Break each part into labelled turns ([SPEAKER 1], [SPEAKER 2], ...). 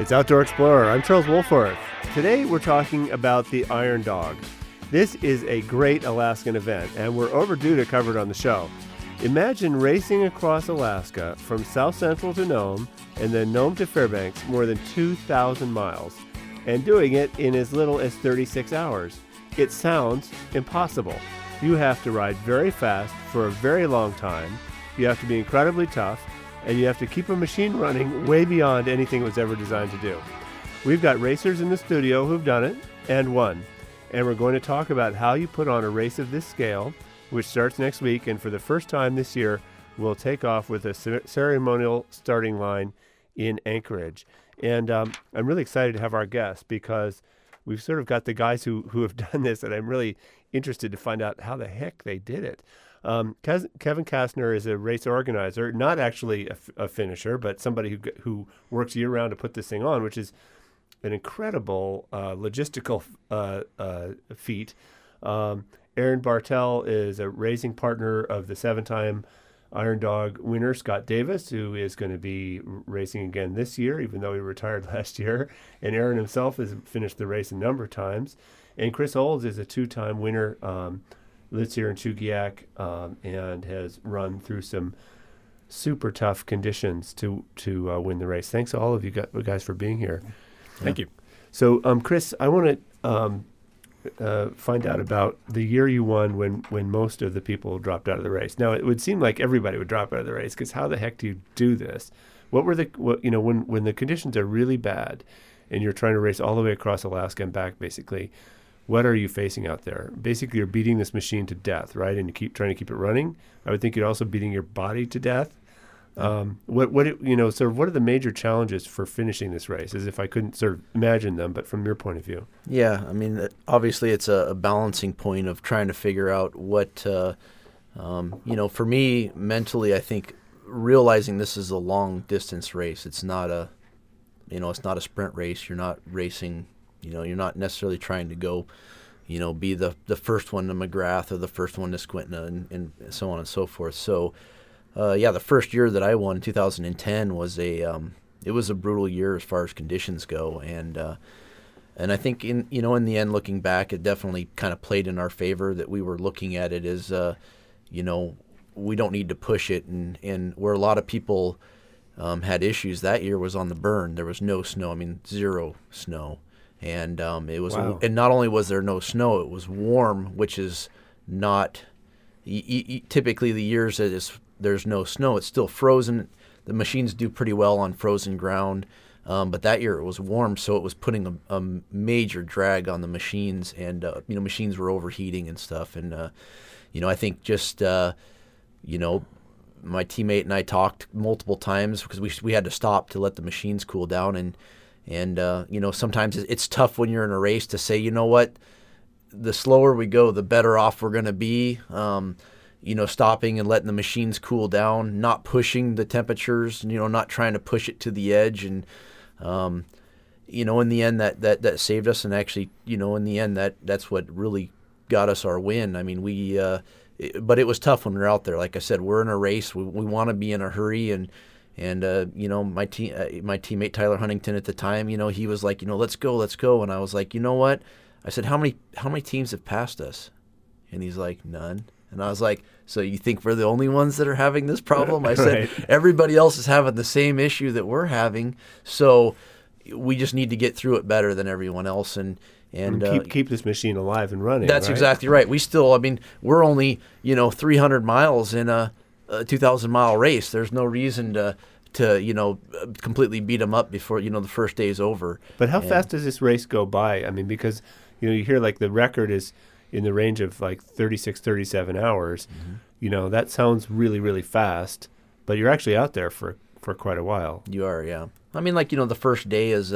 [SPEAKER 1] It's Outdoor Explorer. I'm Charles Wolforth. Today we're talking about the Iron Dog. This is a great Alaskan event, and we're overdue to cover it on the show. Imagine racing across Alaska from South Central to Nome, and then Nome to Fairbanks, more than 2,000 miles, and doing it in as little as 36 hours. It sounds impossible. You have to ride very fast for a very long time. You have to be incredibly tough, and you have to keep a machine running way beyond anything it was ever designed to do. We've got racers in the studio who've done it and won. And we're going to talk about how you put on a race of this scale, which starts next week, and for the first time this year, we'll take off with a ceremonial starting line in Anchorage. And I'm really excited to have our guests because we've sort of got the guys who have done this, and I'm really interested to find out how the heck they did it. Kevin Kastner is a race organizer, not actually a finisher, but somebody who works year-round to put this thing on, which is an incredible logistical feat. Aaron Bartel is a racing partner of the 7-time Iron Dog winner, Scott Davis, who is going to be racing again this year, even though he retired last year. And Aaron himself has finished the race a number of times. And Chris Olds is a 2-time winner, lives here in Chugiak, and has run through some super tough conditions to win the race. Thanks to all of you guys for being here.
[SPEAKER 2] Thank you.
[SPEAKER 1] So, Chris, I want to find out about the year you won when most of the people dropped out of the race. Now, it would seem like everybody would drop out of the race because how the heck do you do this? When the conditions are really bad and you're trying to race all the way across Alaska and back, basically, what are you facing out there? Basically, you're beating this machine to death, right? And you keep trying to keep it running. I would think you're also beating your body to death. What are the major challenges for finishing this race? As if I couldn't sort of imagine them, but from your point of view.
[SPEAKER 3] Yeah, I mean, obviously it's a balancing point of trying to figure out what, for me, mentally, I think realizing this is a long distance race. It's not a sprint race. You're not racing. You're not necessarily trying to go, be the first one to McGrath or the first one to Squintna and so on and so forth. So, the first year that I won, 2010, was it was a brutal year as far as conditions go, and I think in the end, looking back, it definitely kind of played in our favor that we were looking at it as, we don't need to push it, and where a lot of people had issues that year was on the burn. There was no snow. I mean, zero snow. And it was, wow. And not only was there no snow, it was warm, which is not typically the years that there's no snow. It's still frozen. The machines do pretty well on frozen ground, but that year it was warm, so it was putting a major drag on the machines, and machines were overheating and stuff. And I think just my teammate and I talked multiple times because we had to stop to let the machines cool down, and sometimes it's tough when you're in a race to say, you know what, the slower we go, the better off we're going to be. Stopping and letting the machines cool down, not pushing the temperatures, not trying to push it to the edge. And, in the end, that saved us. And actually, in the end, that's what really got us our win. I mean, but it was tough when we were out there. Like I said, we're in a race. We want to be in a hurry. And my teammate Tyler Huntington at the time, he was like, let's go. And I was like, you know what? I said, how many teams have passed us? And he's like, none. And I was like, so you think we're the only ones that are having this problem? I said, right. Everybody else is having the same issue that we're having. So we just need to get through it better than everyone else and
[SPEAKER 1] keep this machine alive and running.
[SPEAKER 3] That's right? Exactly right. We're only 300 miles in a 2,000-mile race. There's no reason to completely beat them up before the first day is over.
[SPEAKER 1] But how fast does this race go by? I mean, because you hear like the record is in the range of like 36, 37 hours. Mm-hmm. That sounds really, really fast, but you're actually out there for quite a while.
[SPEAKER 3] You are, yeah. I mean, the first day is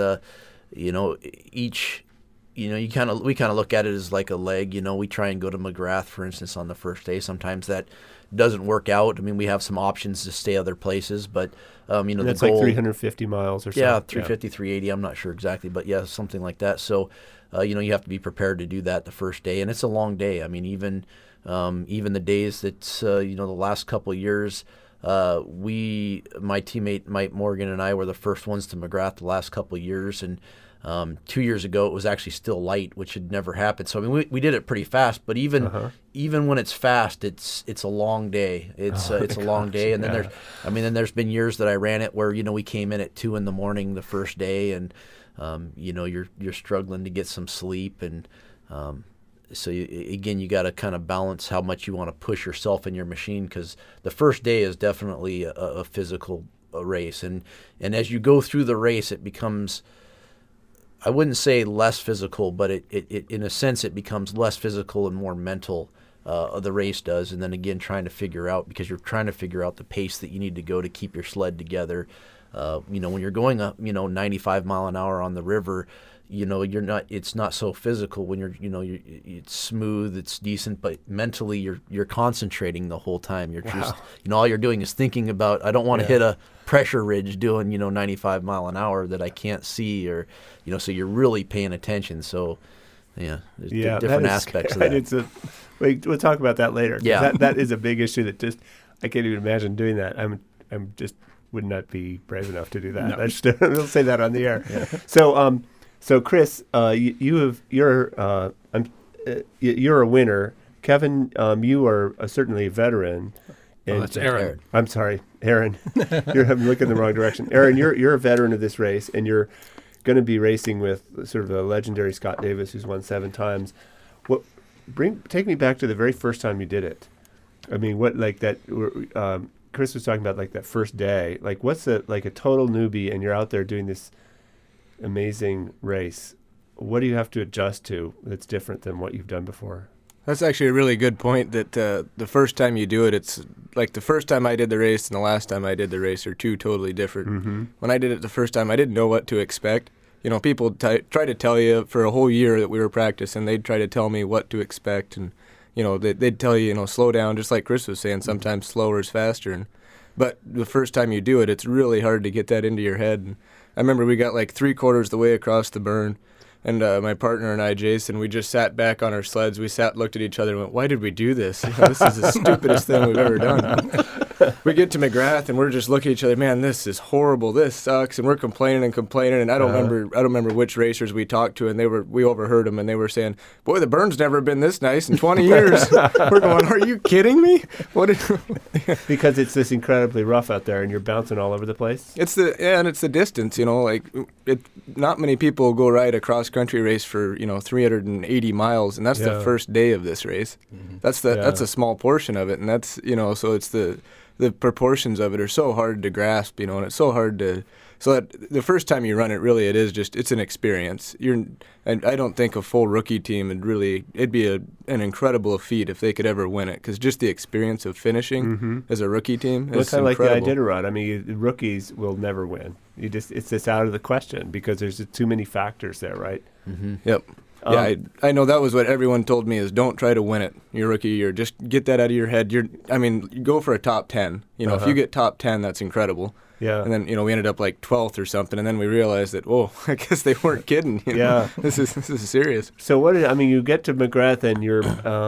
[SPEAKER 3] each. We kind of look at it as like a leg. We try and go to McGrath, for instance, on the first day. Sometimes that doesn't work out. I mean, we have some options to stay other places, but
[SPEAKER 1] that's
[SPEAKER 3] the goal,
[SPEAKER 1] like 350 miles or so.
[SPEAKER 3] Yeah, 350, 380. I'm not sure exactly, but yeah, something like that. So, you have to be prepared to do that the first day, and it's a long day. I mean, even the days that the last couple of years, my teammate Mike Morgan and I were the first ones to McGrath the last couple of years, and 2 years ago it was actually still light, which had never happened. So I mean, we did it pretty fast, but even when it's fast, it's a long day. It's a long day, and then there's been years that I ran it where we came in at 2 a.m. the first day, and you're struggling to get some sleep, and so you got to kind of balance how much you want to push yourself in your machine, because the first day is definitely a physical race, and as you go through the race, it becomes, I wouldn't say less physical, but it in a sense it becomes less physical and more mental. The race does, and then again trying to figure out, because you're trying to figure out the pace that you need to go to keep your sled together. When you're going up 95 mile an hour on the river, it's not so physical. When it's smooth, it's decent, but mentally you're concentrating the whole time. You're just all you're doing is thinking about, I don't want to hit a pressure ridge doing 95 mile an hour that I can't see, or so you're really paying attention. So there's different aspects of that.
[SPEAKER 1] We'll talk about that later.
[SPEAKER 3] Yeah,
[SPEAKER 1] that is a big issue that just I can't even imagine doing that. I'm just would not be brave enough to do that. No. We'll say that on the air. Yeah. So Chris, you're a winner. Kevin, you are certainly a veteran.
[SPEAKER 2] And that's Aaron.
[SPEAKER 1] I'm sorry, Aaron. I'm looking in the wrong direction. Aaron, you're a veteran of this race, and you're going to be racing with sort of the legendary Scott Davis, who's won 7 times. Take me back to the very first time you did it. I mean, what like that? Chris was talking about like that first day. Like, what's like a total newbie, and you're out there doing this amazing race. What do you have to adjust to that's different than what you've done before?
[SPEAKER 2] That's actually a really good point, that the first time you do it, it's like the first time I did the race and the last time I did the race are two totally different. Mm-hmm. When I did it the first time, I didn't know what to expect. People try to tell you for a whole year that we were practicing, they'd try to tell me what to expect, and they'd tell you, slow down, just like Chris was saying, sometimes slower is faster. But the first time you do it, it's really hard to get that into your head. And I remember we got like 3/4 the way across the burn, and my partner and I, Jason, we just sat back on our sleds. We looked at each other and went, why did we do this? This is the stupidest thing we've ever done. We get to McGrath and we're just looking at each other, man, this is horrible, this sucks, and we're complaining, and I don't remember which racers we talked to, and we overheard them, and they were saying, boy, the burn's never been this nice in 20 years. We're going, are you kidding me?
[SPEAKER 1] Because it's this incredibly rough out there, and you're bouncing all over the place.
[SPEAKER 2] It's the distance, not many people go ride a cross-country race for 380 miles, and that's the first day of this race. Mm-hmm. That's a small portion of it, and that's so it's the proportions of it are so hard to grasp, and it's so hard to. So that the first time you run it, really, it's an experience. I don't think a full rookie team it'd be an incredible feat if they could ever win it, because just the experience of finishing as a rookie team is
[SPEAKER 1] kind of
[SPEAKER 2] incredible.
[SPEAKER 1] Like the Iditarod. I mean, rookies will never win. It's just out of the question, because there's too many factors there, right?
[SPEAKER 2] Mm-hmm. Yep. I know that was what everyone told me, is don't try to win it your rookie year. Just get that out of your head. You go for a top 10. If you get top 10, that's incredible. Yeah. And then, we ended up like 12th or something, and then we realized that, I guess they weren't kidding. Yeah. This is serious.
[SPEAKER 1] So you get to McGrath, and you're,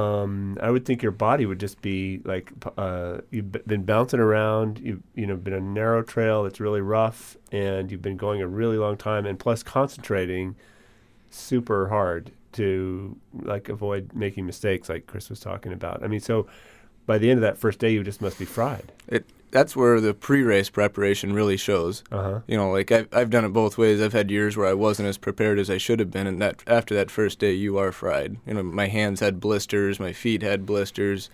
[SPEAKER 1] I would think your body would just be like, you've been bouncing around, you've been on a narrow trail that's really rough, and you've been going a really long time, and plus concentrating super hard to like avoid making mistakes, like Chris was talking about. I mean, so by the end of that first day, you just must be fried.
[SPEAKER 2] That's where the pre-race preparation really shows. I've done it both ways. I've had years where I wasn't as prepared as I should have been, and that after that first day, you are fried. My hands had blisters, my feet had blisters.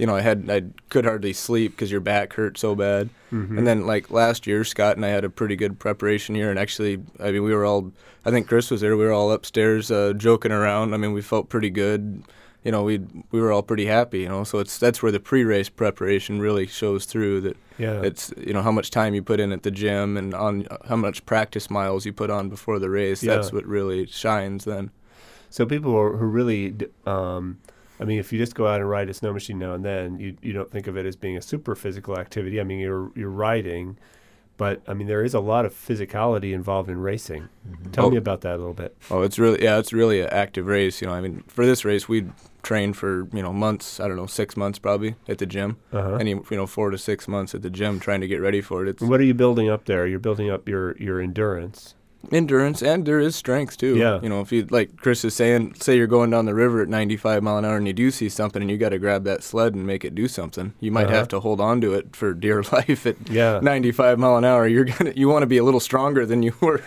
[SPEAKER 2] I could hardly sleep because your back hurt so bad. Mm-hmm. And then, like last year, Scott and I had a pretty good preparation year, and actually, we were all. I think Chris was there. We were all upstairs joking around. We felt pretty good. We were all pretty happy. So that's where the pre-race preparation really shows through. That it's how much time you put in at the gym, and on how much practice miles you put on before the race. Yeah. That's what really shines then.
[SPEAKER 1] So people who really. If you just go out and ride a snow machine now and then, you don't think of it as being a super physical activity. You're riding, but there is a lot of physicality involved in racing. Mm-hmm. Tell me about that a little bit.
[SPEAKER 2] Oh, it's really an active race. For this race, we train for, months, I don't know, 6 months probably at the gym. Any, 4 to 6 months at the gym trying to get ready for it.
[SPEAKER 1] What are you building up there? You're building up your endurance.
[SPEAKER 2] Endurance, and there is strength too.
[SPEAKER 1] Yeah.
[SPEAKER 2] If you, like Chris is saying, say you're going down the river at 95 mile an hour and you do see something and you got to grab that sled and make it do something. You might have to hold on to it for dear life at 95 mile an hour. You want to be a little stronger than you were,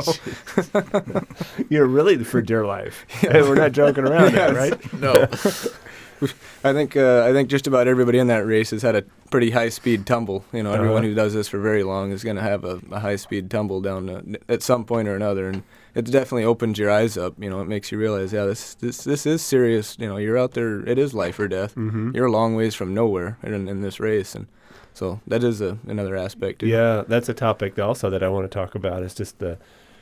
[SPEAKER 1] You're really for dear life. Yeah. We're not joking around there, right?
[SPEAKER 3] No.
[SPEAKER 2] I think just about everybody in that race has had a pretty high-speed tumble. Everyone who does this for very long is going to have a high-speed tumble down at some point or another, and it definitely opens your eyes up. It makes you realize, this is serious. You're out there. It is life or death. Mm-hmm. You're a long ways from nowhere in this race, and so that is another aspect too.
[SPEAKER 1] Yeah, that's a topic also that I want to talk about. Is just the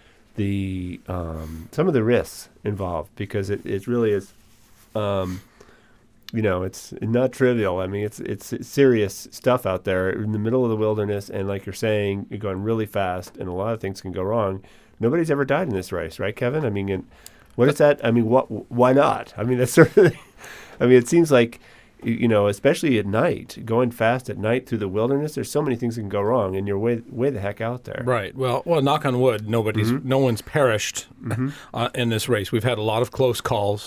[SPEAKER 1] some of the risks involved, because it really is. It's not trivial. I mean, it's serious stuff out there in the middle of the wilderness, and like you're saying, you're going really fast, and a lot of things can go wrong. Nobody's ever died in this race, right, Kevin? I mean, what is that? I mean, why not? I mean, that's certainly. I mean, it seems like, especially at night, going fast at night through the wilderness, there's so many things that can go wrong, and you're way the heck out there.
[SPEAKER 4] Right. Well, knock on wood, no one's perished in this race. We've had a lot of close calls.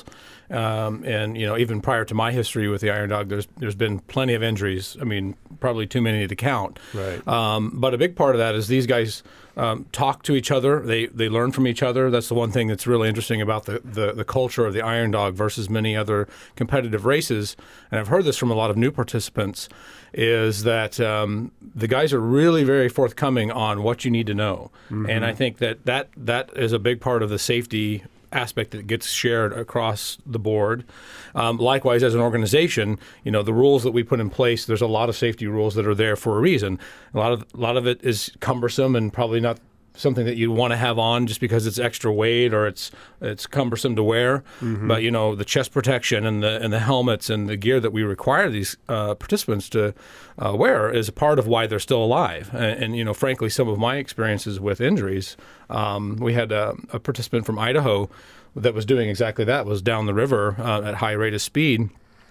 [SPEAKER 4] And even prior to my history with the Iron Dog, there's been plenty of injuries. I mean, probably too many to count.
[SPEAKER 1] Right.
[SPEAKER 4] But a big part of that is these guys talk to each other. They learn from each other. That's the one thing that's really interesting about the culture of the Iron Dog versus many other competitive races. And I've heard this from a lot of new participants, is that the guys are really very forthcoming on what you need to know. Mm-hmm. And I think that is a big part of the safety aspect that gets shared across the board. Likewise, as an organization, the rules that we put in place, there's a lot of safety rules that are there for a reason. A lot of it is cumbersome and probably not something that you want to have on just because it's extra weight or it's cumbersome to wear. Mm-hmm. But the chest protection and the helmets and the gear that we require these participants to wear is a part of why they're still alive. And frankly, some of my experiences with injuries, we had a participant from Idaho that was doing exactly that, was down the river at high rate of speed,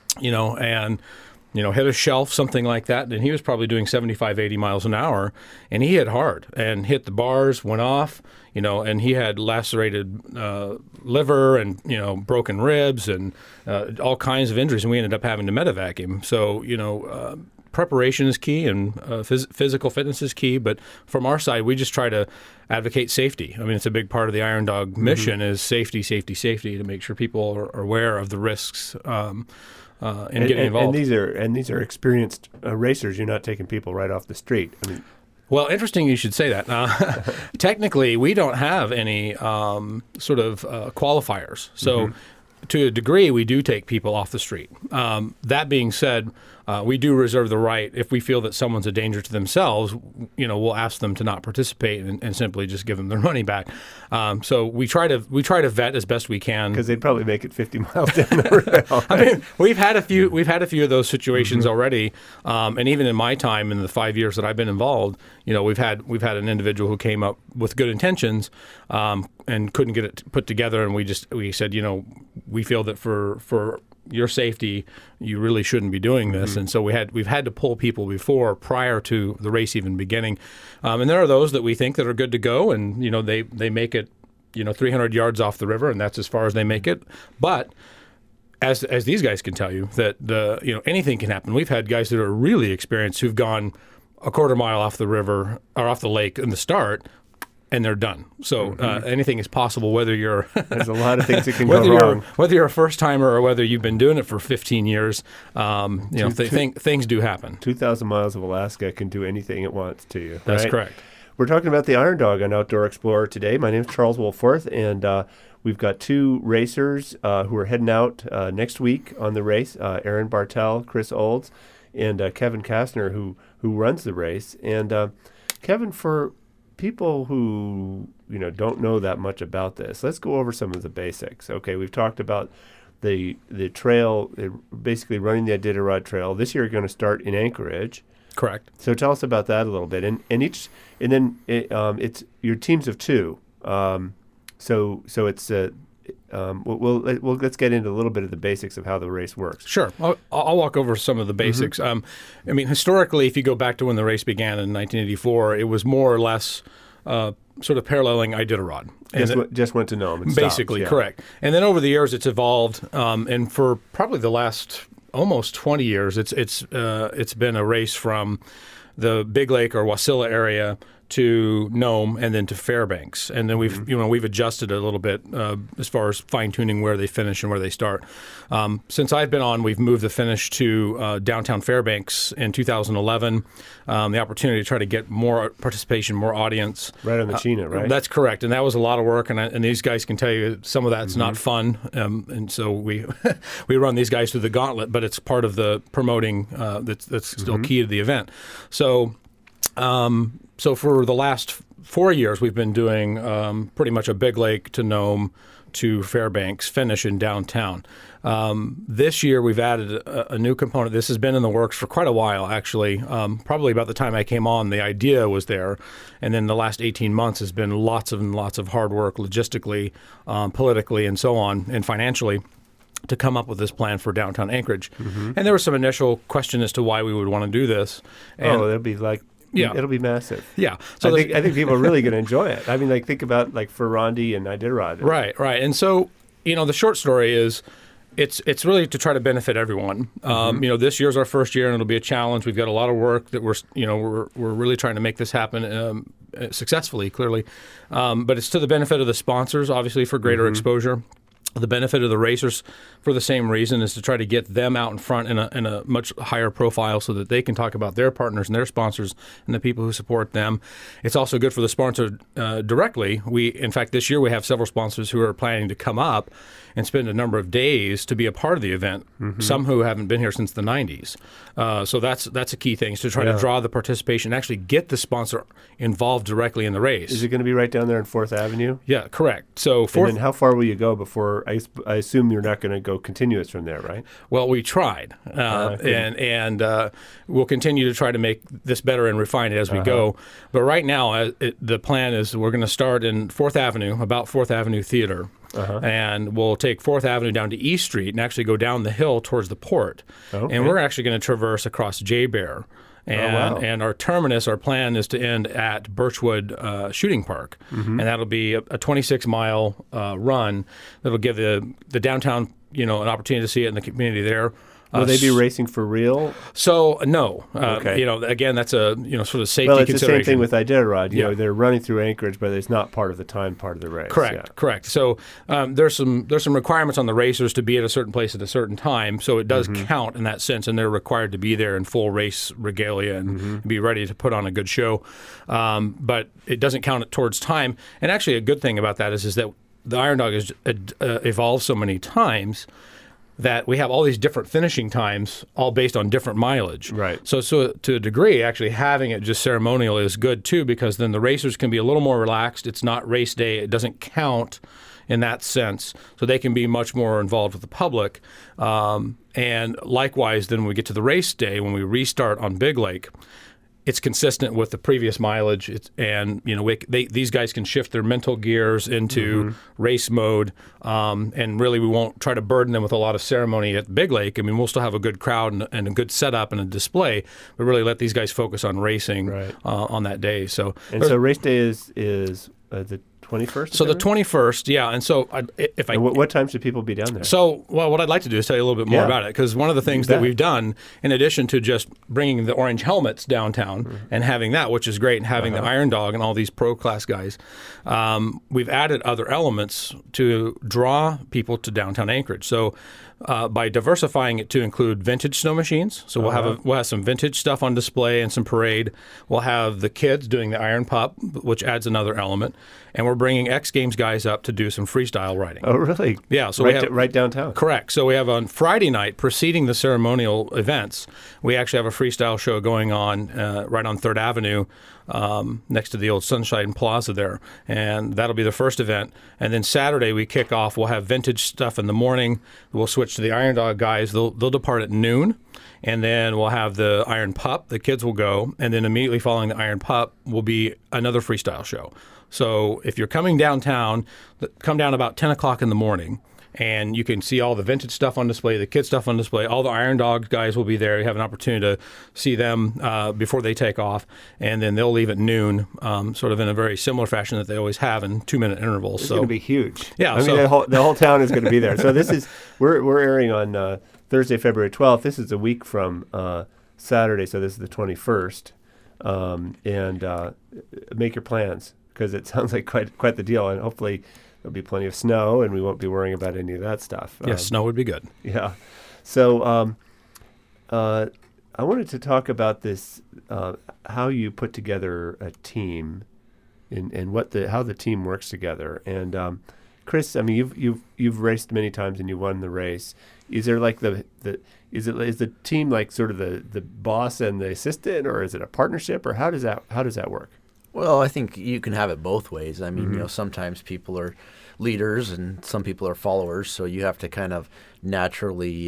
[SPEAKER 4] and hit a shelf, something like that, and he was probably doing 75, 80 miles an hour, and he hit hard and hit the bars, went off, and he had lacerated liver and, broken ribs and all kinds of injuries, and we ended up having to medevac him. So, preparation is key, and physical fitness is key, but from our side, we just try to advocate safety. I mean, it's a big part of the Iron Dog mission is safety, to make sure people are aware of the risks and getting involved.
[SPEAKER 1] And these are experienced racers. You're not taking people right off the street. I mean,
[SPEAKER 4] well, interesting you should say that. Technically, we don't have any sort of qualifiers. So to a degree, we do take people off the street. That being said, we do reserve the right, if we feel that someone's a danger to themselves, we'll ask them to not participate and simply just give them their money back. So we try to vet as best we can, because
[SPEAKER 1] they'd probably make it 50 miles down the rail.
[SPEAKER 4] I mean, we've had a few of those situations already, and even in my time, in the 5 years that I've been involved, we've had an individual who came up with good intentions and couldn't get it put together, and we said, we feel that for your safety, you really shouldn't be doing this. And so we've had to pull people before, prior to the race even beginning. And there are those that we think that are good to go, and they make it 300 yards off the river, and that's as far as they make it. But as these guys can tell you, that anything can happen. We've had guys that are really experienced who've gone a quarter mile off the river or off the lake in the start, and they're done. So anything is possible, whether you're
[SPEAKER 1] there's a lot of things that can go wrong.
[SPEAKER 4] Whether you're a first timer or whether you've been doing it for 15 years, things do happen.
[SPEAKER 1] 2,000 miles of Alaska can do anything it wants to you.
[SPEAKER 4] That's
[SPEAKER 1] right?
[SPEAKER 4] correct.
[SPEAKER 1] We're talking about the Iron Dog on Outdoor Explorer today. My name is Charles Wolforth, and we've got two racers who are heading out next week on the race. Aaron Bartel, Chris Olds, and Kevin Kastner, who runs the race. And Kevin, for people who don't know that much about this, let's go over some of the basics. Okay, we've talked about the trail, basically running the Iditarod Trail. This year, you're going to start in Anchorage.
[SPEAKER 4] Correct.
[SPEAKER 1] So tell us about that a little bit, and then it's your teams of two. So it's let's get into a little bit of the basics of how the race works.
[SPEAKER 4] Sure. I'll walk over some of the basics. I mean, historically, if you go back to when the race began in 1984, it was more or less sort of paralleling Iditarod.
[SPEAKER 1] Just went to Nome. And
[SPEAKER 4] basically,
[SPEAKER 1] stopped, yeah.
[SPEAKER 4] correct. And then over the years, it's evolved, and for probably the last almost 20 years, it's been a race from the Big Lake or Wasilla area to Nome and then to Fairbanks, and then we've adjusted a little bit as far as fine tuning where they finish and where they start. Since I've been on, we've moved the finish to downtown Fairbanks in 2011. The opportunity to try to get more participation, more audience.
[SPEAKER 1] Right on the Chena, right?
[SPEAKER 4] That's correct, and that was a lot of work. And these guys can tell you some of that's not fun, and so we we run these guys through the gauntlet, but it's part of the promoting that's still key to the event. So. So for the last 4 years, we've been doing pretty much a Big Lake to Nome to Fairbanks finish in downtown. This year, we've added a new component. This has been in the works for quite a while, actually. Probably about the time I came on, the idea was there. And then the last 18 months has been lots of hard work logistically, politically, and so on, and financially, to come up with this plan for downtown Anchorage. And there was some initial question as to why we would want to do this. And
[SPEAKER 1] that'd be like... Yeah, it'll be massive.
[SPEAKER 4] Yeah,
[SPEAKER 1] so I think people are really going to enjoy it. I mean, like think about like Ferrandi and Iditarod.
[SPEAKER 4] Right. And so the short story is, it's really to try to benefit everyone. This year's our first year, and it'll be a challenge. We've got a lot of work that we're really trying to make this happen successfully, clearly. But it's to the benefit of the sponsors, obviously, for greater exposure. The benefit of the racers, for the same reason, is to try to get them out in front in a much higher profile so that they can talk about their partners and their sponsors and the people who support them. It's also good for the sponsor directly. In fact, this year we have several sponsors who are planning to come up and spend a number of days to be a part of the event, some who haven't been here since the 90s. So that's a key thing, is to try to draw the participation, actually get the sponsor involved directly in the race.
[SPEAKER 1] Is it going to be right down there on 4th Avenue?
[SPEAKER 4] Yeah, correct. So
[SPEAKER 1] and then how far will you go before, I assume you're not going to go continuous from there, right?
[SPEAKER 4] Well, we tried, and we'll continue to try to make this better and refine it as we go. But right now, the plan is we're going to start in 4th Avenue, about 4th Avenue Theater. And we'll take 4th Avenue down to East Street and actually go down the hill towards the port. And we're actually going to traverse across J-Bear. And our terminus, our plan is to end at Birchwood Shooting Park. And that'll be a 26-mile run that'll give the downtown an opportunity to see it in the community there.
[SPEAKER 1] Will they be racing for real?
[SPEAKER 4] So no. Again, that's a sort of safety consideration.
[SPEAKER 1] Well, it's the same thing with Iditarod. They're running through Anchorage, but it's not part of the time part of the race.
[SPEAKER 4] Correct. So there's some requirements on the racers to be at a certain place at a certain time. So it does count in that sense, and they're required to be there in full race regalia and be ready to put on a good show. But it doesn't count it towards time. And actually, a good thing about that is that the Iron Dog has evolved so many times that we have all these different finishing times, all based on different mileage.
[SPEAKER 1] Right.
[SPEAKER 4] So to a degree, actually having it just ceremonial is good too, because then the racers can be a little more relaxed. It's not race day. It doesn't count in that sense. So they can be much more involved with the public. And likewise, then when we get to the race day, when we restart on Big Lake, it's consistent with the previous mileage, these guys can shift their mental gears into race mode, and really we won't try to burden them with a lot of ceremony at Big Lake. I mean, we'll still have a good crowd and a good setup and a display, but really let these guys focus on racing on that day. So
[SPEAKER 1] race day is the 21st?
[SPEAKER 4] So the 21st, yeah. And so
[SPEAKER 1] what time should people be down there?
[SPEAKER 4] So, what I'd like to do is tell you a little bit more about it, because one of the things that we've done, in addition to just bringing the orange helmets downtown and having that, which is great, and having the Iron Dog and all these pro class guys, we've added other elements to draw people to downtown Anchorage. So by diversifying it to include vintage snow machines, so we'll have some vintage stuff on display and some parade. We'll have the kids doing the Iron Pup, which adds another element, and we're bringing X Games guys up to do some freestyle riding.
[SPEAKER 1] Oh, really?
[SPEAKER 4] Yeah. So
[SPEAKER 1] right downtown.
[SPEAKER 4] Correct. So we have on Friday night, preceding the ceremonial events, we actually have a freestyle show going on right on 3rd Avenue next to the old Sunshine Plaza there. And that'll be the first event. And then Saturday we kick off. We'll have vintage stuff in the morning. We'll switch to the Iron Dog guys. They'll depart at noon. And then we'll have the Iron Pup. The kids will go. And then immediately following the Iron Pup will be another freestyle show. So if you're coming downtown, come down about 10 o'clock in the morning. And you can see all the vintage stuff on display, the kid stuff on display. All the Iron Dog guys will be there. You have an opportunity to see them before they take off. And then they'll leave at noon, sort of in a very similar fashion that they always have in 2-minute intervals.
[SPEAKER 1] It's going to be huge.
[SPEAKER 4] Yeah.
[SPEAKER 1] I mean, the whole town is going to be there. So this is, we're airing on Thursday, February 12th. This is a week from Saturday, so this is the 21st. And make your plans, because it sounds like quite the deal. And hopefully there'll be plenty of snow, and we won't be worrying about any of that stuff.
[SPEAKER 4] Yes, snow would be good.
[SPEAKER 1] Yeah. So I wanted to talk about this, how you put together a team, and how the team works together. And Chris, I mean, you've raced many times and you won the race. Is there like is the team like sort of the boss and the assistant, or is it a partnership, or how does that work?
[SPEAKER 3] Well, I think you can have it both ways. I mean, sometimes people are leaders and some people are followers, so you have to kind of naturally,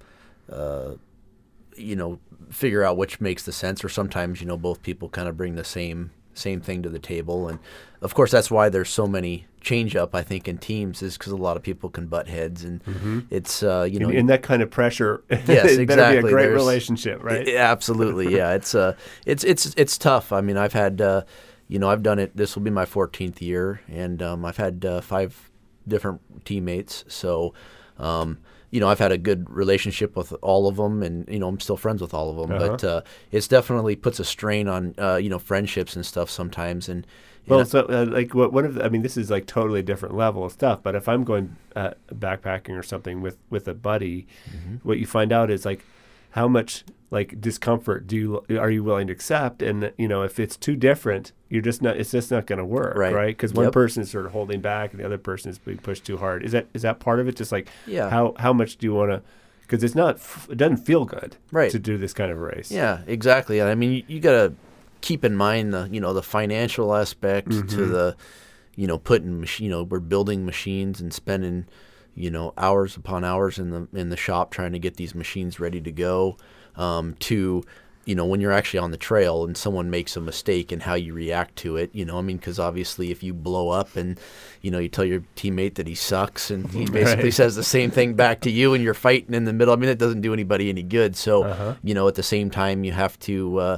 [SPEAKER 3] figure out which makes the sense. Or sometimes, both people kind of bring the same thing to the table. And of course, that's why there's so many change up, I think, in teams, is because a lot of people can butt heads, and it's
[SPEAKER 1] in that kind of pressure.
[SPEAKER 3] Yes,
[SPEAKER 1] it
[SPEAKER 3] exactly.
[SPEAKER 1] Better be a great relationship, right?
[SPEAKER 3] Absolutely, yeah. It's tough. I mean, I've had I've done it. This will be my 14th year, and I've had 5 different teammates. So, I've had a good relationship with all of them, and I'm still friends with all of them. But it's definitely puts a strain on friendships and stuff sometimes. And
[SPEAKER 1] this is like totally different level of stuff. But if I'm going backpacking or something with a buddy, what you find out is like how much like discomfort are you willing to accept? And if it's too different, it's just not going to work, right? Because one person is sort of holding back and the other person is being pushed too hard. Is that part of it? Just like how much do you want to? Because it doesn't feel good to do this kind of race.
[SPEAKER 3] Yeah, exactly. I mean, you got to keep in mind the financial aspect to the we're building machines and spending hours upon hours in the shop trying to get these machines ready to go. To when you're actually on the trail and someone makes a mistake and how you react to it, because obviously if you blow up and, you tell your teammate that he sucks and he basically says the same thing back to you and you're fighting in the middle, it doesn't do anybody any good. So, at the same time you have to,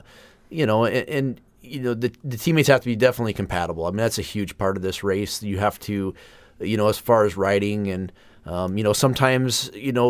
[SPEAKER 3] the teammates have to be definitely compatible. That's a huge part of this race. You have to, as far as riding and, sometimes,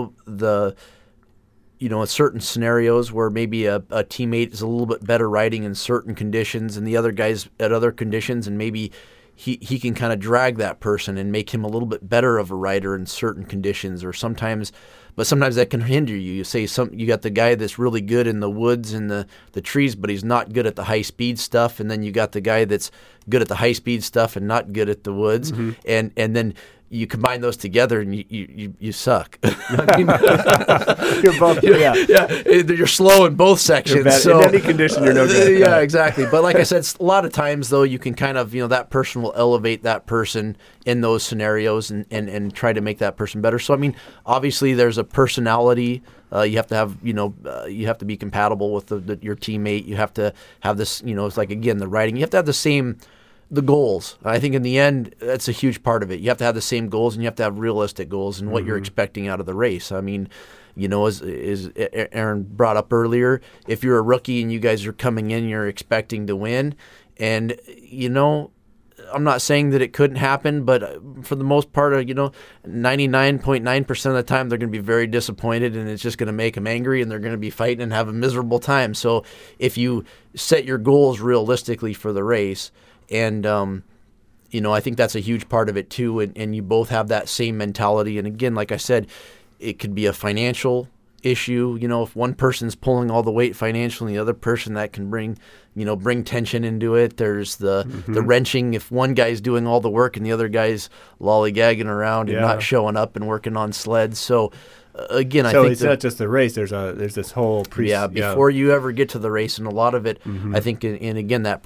[SPEAKER 3] in certain scenarios where maybe a teammate is a little bit better riding in certain conditions and the other guy's at other conditions, and maybe he can kind of drag that person and make him a little bit better of a rider in certain conditions. Or sometimes that can hinder you. You say you got the guy that's really good in the woods and the trees, but he's not good at the high speed stuff, and then you got the guy that's good at the high speed stuff and not good at the woods, and then you combine those together and you suck.
[SPEAKER 1] You're both,
[SPEAKER 3] you're slow in both sections. So,
[SPEAKER 1] in any condition, you're no good.
[SPEAKER 3] Yeah, exactly. But like I said, a lot of times though, you can kind of that person will elevate that person in those scenarios and try to make that person better. So obviously there's a personality. You have to have you have to be compatible with your teammate. You have to have this it's like again the riding. You have to have the goals. I think in the end, that's a huge part of it. You have to have the same goals, and you have to have realistic goals and what you're expecting out of the race. As Aaron brought up earlier, if you're a rookie and you guys are coming in, you're expecting to win. And, I'm not saying that it couldn't happen, but for the most part, 99.9% of the time, they're going to be very disappointed, and it's just going to make them angry, and they're going to be fighting and have a miserable time. So if you set your goals realistically for the race, and, I think that's a huge part of it too. And you both have that same mentality. And again, like I said, it could be a financial issue. If one person's pulling all the weight financially, the other person, that can bring tension into it. There's the wrenching. If one guy's doing all the work and the other guy's lollygagging around and not showing up and working on sleds. So, again, I think
[SPEAKER 1] it's not just the race. There's this whole
[SPEAKER 3] before you ever get to the race, and a lot of it, I think, and again, that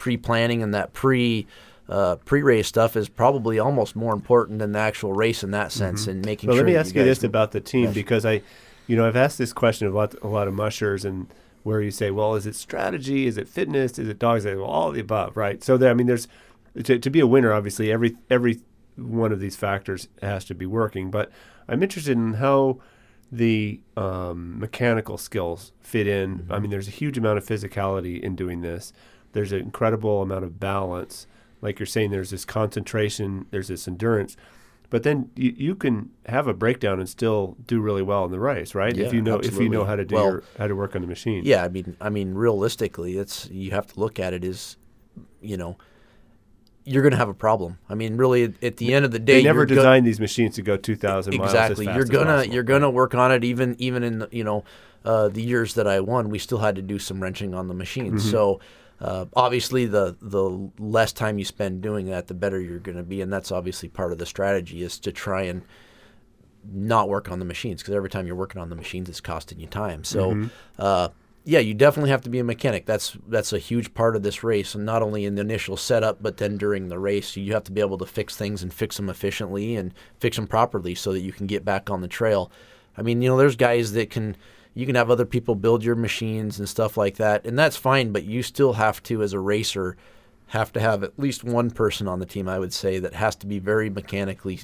[SPEAKER 3] pre-planning and that pre-race stuff is probably almost more important than the actual race in that sense, and making
[SPEAKER 1] Well,
[SPEAKER 3] sure.
[SPEAKER 1] let me ask you this
[SPEAKER 3] guys
[SPEAKER 1] about the team, because I've asked this question of a lot of mushers, and where you say, well, is it strategy, is it fitness, is it dogs? Well, all of the above, right? So there, I mean, there's to be a winner, obviously, every one of these factors has to be working. But I'm interested in how the mechanical skills fit in. I mean, there's a huge amount of physicality in doing this. There's an incredible amount of balance. Like you're saying, there's this concentration, there's this endurance. But then you can have a breakdown and still do really well in the race, right?
[SPEAKER 3] Yeah,
[SPEAKER 1] if you know
[SPEAKER 3] absolutely.
[SPEAKER 1] how to do how to work on the machine.
[SPEAKER 3] Yeah, I mean, realistically, you have to look at it as, you're going to have a problem. I mean, really, at the end of the day,
[SPEAKER 1] They never designed these machines to go 2,000 miles
[SPEAKER 3] exactly.
[SPEAKER 1] as fast
[SPEAKER 3] You're gonna
[SPEAKER 1] as possible.
[SPEAKER 3] you're gonna work on it. Even in the years that I won, we still had to do some wrenching on the machines. So. Obviously, the less time you spend doing that, the better you're going to be, and that's obviously part of the strategy is to try and not work on the machines, because every time you're working on the machines, it's costing you time. So, yeah, you definitely have to be a mechanic. That's a huge part of this race, and not only in the initial setup, but then during the race, you have to be able to fix things and fix them efficiently and fix them properly so that you can get back on the trail. I mean, there's guys that can. You can have other people build your machines and stuff like that, and that's fine, but you still have to, as a racer, have to have at least one person on the team, I would say, that has to be very mechanically,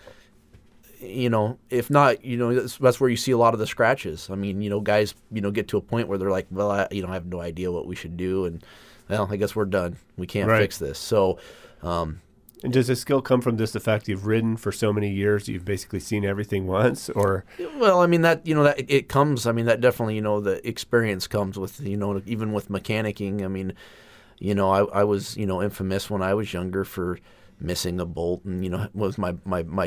[SPEAKER 3] if not, that's where you see a lot of the scratches. I mean, guys, get to a point where they're like, well, I have no idea what we should do, and, well, I guess we're done. We can't fix this. So,
[SPEAKER 1] and does this skill come from just the fact you've ridden for so many years, you've basically seen everything once, or?
[SPEAKER 3] Well, I mean, that it comes. I mean, that definitely, the experience comes with, even with mechanicking. I mean, I was, infamous when I was younger for missing a bolt, and was my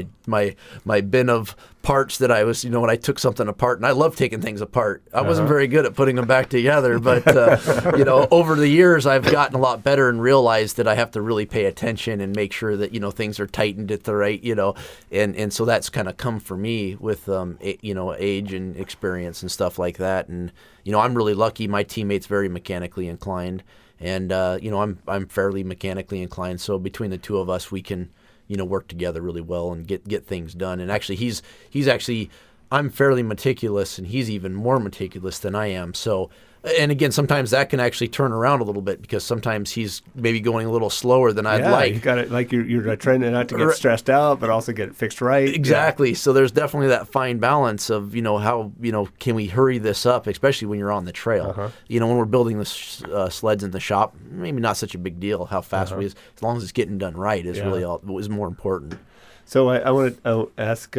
[SPEAKER 3] bin of parts that I was, when I took something apart, and I love taking things apart. I wasn't very good at putting them back together, but over the years I've gotten a lot better and realized that I have to really pay attention and make sure that things are tightened at the right, and so that's kind of come for me with age and experience and stuff like that. And I'm really lucky. My teammate's very mechanically inclined. And I'm fairly mechanically inclined, so between the two of us, we can work together really well and get things done. And actually, he's actually, I'm fairly meticulous, and he's even more meticulous than I am. So, and again, sometimes that can actually turn around a little bit, because sometimes he's maybe going a little slower than I'd like.
[SPEAKER 1] You got it. Like you're trying not to get stressed out, but also get it fixed right.
[SPEAKER 3] Exactly. Yeah. So there's definitely that fine balance of how can we hurry this up, especially when you're on the trail. When we're building the sleds in the shop, maybe not such a big deal how fast as long as it's getting done right is really is more important.
[SPEAKER 1] So I want to ask.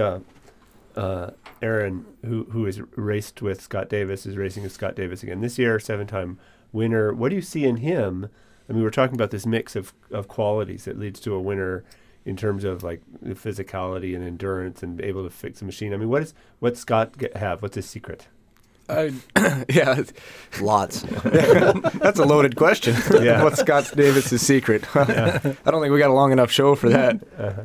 [SPEAKER 1] Aaron, who has raced with Scott Davis, is racing with Scott Davis again this year, 7-time winner. What do you see in him? I mean, we're talking about this mix of qualities that leads to a winner in terms of like the physicality and endurance and able to fix a machine. I mean, what's Scott have? What's his secret?
[SPEAKER 2] Yeah,
[SPEAKER 3] lots.
[SPEAKER 2] That's a loaded question.
[SPEAKER 1] Yeah.
[SPEAKER 2] What's Scott Davis's secret? I don't think we got a long enough show for that.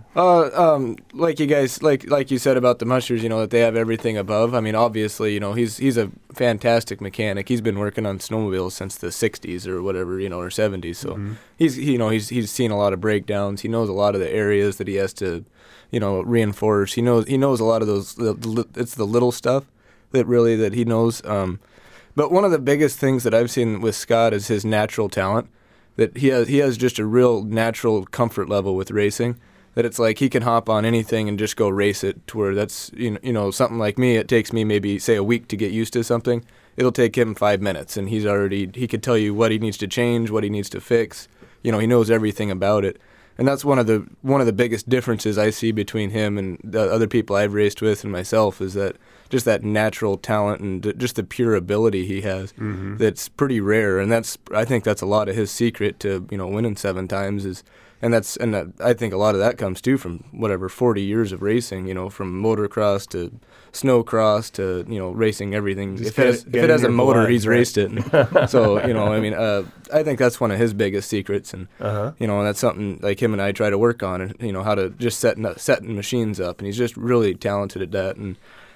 [SPEAKER 2] Like you guys, like you said about the mushers, that they have everything above. I mean, obviously, he's a fantastic mechanic. He's been working on snowmobiles since the '60s or whatever, or '70s. So he's seen a lot of breakdowns. He knows a lot of the areas that he has to, reinforce. He knows a lot of those. It's the little stuff that he knows. But one of the biggest things that I've seen with Scott is his natural talent. That he has just a real natural comfort level with racing. That it's like he can hop on anything and just go race it, to where that's something like me. It takes me maybe say a week to get used to something. It'll take him 5 minutes, and he could tell you what he needs to change, what he needs to fix. He knows everything about it. And that's one of the biggest differences I see between him and the other people I've raced with and myself, is that just that natural talent and just the pure ability he has. That's pretty rare, and I think that's a lot of his secret to winning 7 times I think a lot of that comes too from 40 years of racing, from motocross to snowcross to racing everything. If it has a motor, he's raced it. So I think that's one of his biggest secrets, and and that's something like him and I try to work on, and how to just setting machines up, and he's just really talented at that. And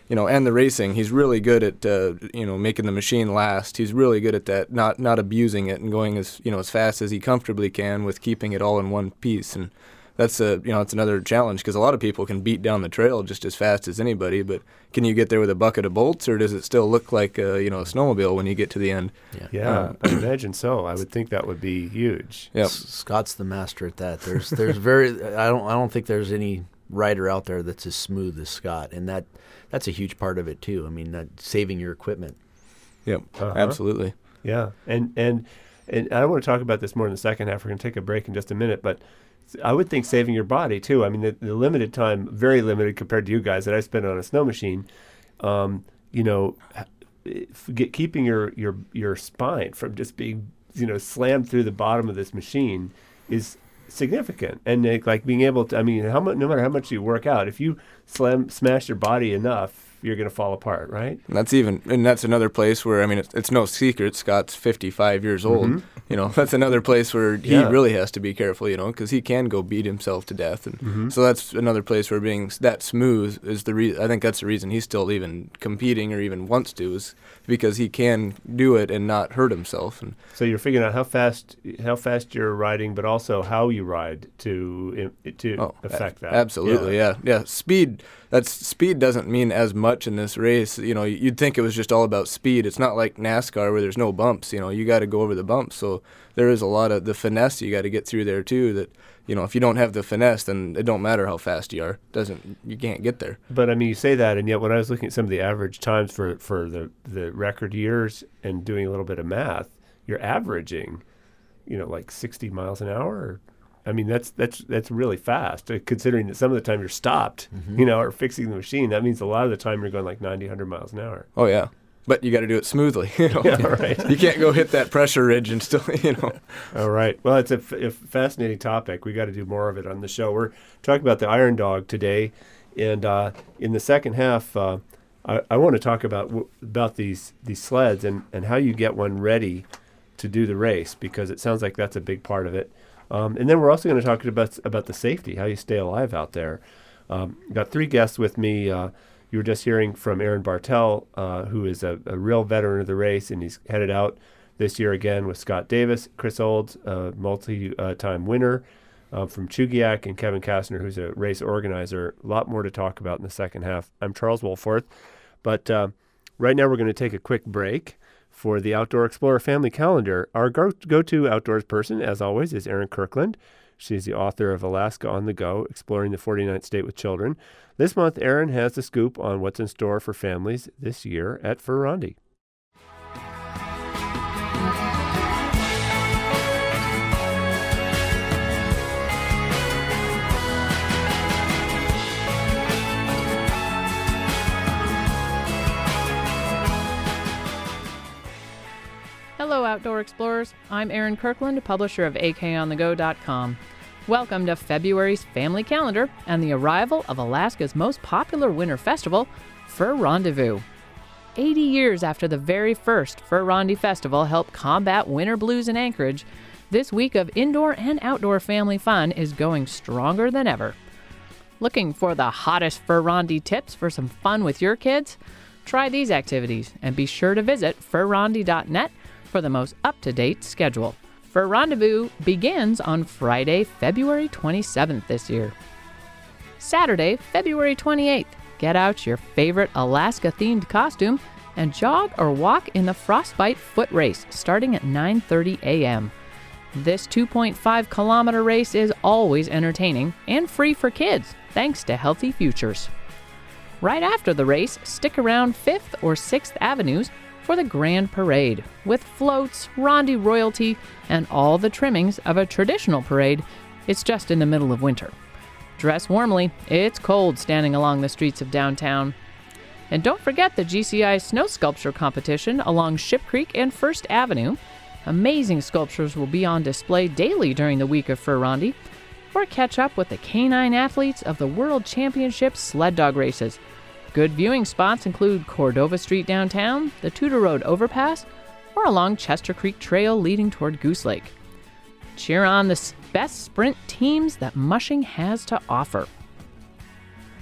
[SPEAKER 2] and the racing. He's really good at making the machine last. He's really good at that, not abusing it and going as fast as he comfortably can with keeping it all in one piece. And that's it's another challenge, because a lot of people can beat down the trail just as fast as anybody, but can you get there with a bucket of bolts, or does it still look like a snowmobile when you get to the end?
[SPEAKER 1] Yeah, I imagine so. I would think that would be huge.
[SPEAKER 2] Yep.
[SPEAKER 3] Scott's the master at that. There's very I don't think there's any rider out there that's as smooth as Scott, and that's a huge part of it too. I mean, that saving your equipment.
[SPEAKER 2] Yep, absolutely.
[SPEAKER 1] Yeah, and I want to talk about this more in the second half. We're going to take a break in just a minute, but I would think saving your body too. I mean, the limited time, very limited compared to you guys, that I spent on a snow machine. Keeping your spine from just being slammed through the bottom of this machine is significant. And like being able to, I mean, no matter how much you work out, if you smash your body enough, you're going to fall apart, right?
[SPEAKER 2] And that's another place where, I mean, it's no secret Scott's 55 years old.
[SPEAKER 1] Mm-hmm.
[SPEAKER 2] That's another place where he really has to be careful, because he can go beat himself to death. And so that's another place where being that smooth is the reason. I think that's the reason he's still even competing or even wants to, is because he can do it and not hurt himself. And
[SPEAKER 1] so you're figuring out how fast you're riding, but also how you ride to affect that.
[SPEAKER 2] Absolutely, yeah. Speed doesn't mean as much in this race. You'd think it was just all about speed. It's not like NASCAR where there's no bumps. You got to go over the bumps. So there is a lot of the finesse you got to get through there too. That if you don't have the finesse, then it don't matter how fast you are. You can't get there.
[SPEAKER 1] But I mean, you say that, and yet when I was looking at some of the average times for the record years and doing a little bit of math, you're averaging, like 60 miles an hour. I mean, that's really fast, considering that some of the time you're stopped, or fixing the machine. That means a lot of the time you're going like 90, 100 miles an hour.
[SPEAKER 2] Oh, yeah. But you got to do it smoothly.
[SPEAKER 1] Yeah, right.
[SPEAKER 2] You can't go hit that pressure ridge and still,
[SPEAKER 1] All right. Well, it's a fascinating topic. We got to do more of it on the show. We're talking about the Iron Dog today. And in the second half, I want to talk about these sleds and how you get one ready to do the race, because it sounds like that's a big part of it. And then we're also going to talk about the safety, how you stay alive out there. Got three guests with me. You were just hearing from Aaron Bartel, who is a real veteran of the race, and he's headed out this year again with Scott Davis, Chris Olds, a multi-time winner from Chugiak, and Kevin Kastner, who's a race organizer. A lot more to talk about in the second half. I'm Charles Wolforth, but right now we're going to take a quick break for the Outdoor Explorer Family Calendar. Our go-to outdoors person, as always, is Erin Kirkland. She's the author of Alaska on the Go, Exploring the 49th State with Children. This month, Erin has the scoop on what's in store for families this year at Furrondy.
[SPEAKER 5] Hello, Outdoor Explorers. I'm Erin Kirkland, publisher of akonthego.com. Welcome to February's Family Calendar and the arrival of Alaska's most popular winter festival, Fur Rendezvous. 80 years after the very first Furrondy Festival helped combat winter blues in Anchorage, this week of indoor and outdoor family fun is going stronger than ever. Looking for the hottest Furrondy tips for some fun with your kids? Try these activities and be sure to visit furrondy.net for the most up-to-date schedule. Fur Rendezvous begins on Friday, February 27th this year. Saturday, February 28th, get out your favorite Alaska-themed costume and jog or walk in the Frostbite Foot Race starting at 9:30 a.m. This 2.5-kilometer race is always entertaining and free for kids, thanks to Healthy Futures. Right after the race, stick around 5th or 6th Avenues for the Grand Parade, with floats, Rondy royalty, and all the trimmings of a traditional parade. It's just in the middle of winter. Dress warmly, it's cold standing along the streets of downtown. And don't forget the GCI Snow Sculpture Competition along Ship Creek and 1st Avenue. Amazing sculptures will be on display daily during the week of Furrondy, or catch up with the canine athletes of the World Championship sled dog races. Good viewing spots include Cordova Street downtown, the Tudor Road overpass, or along Chester Creek Trail leading toward Goose Lake. Cheer on the best sprint teams that Mushing has to offer.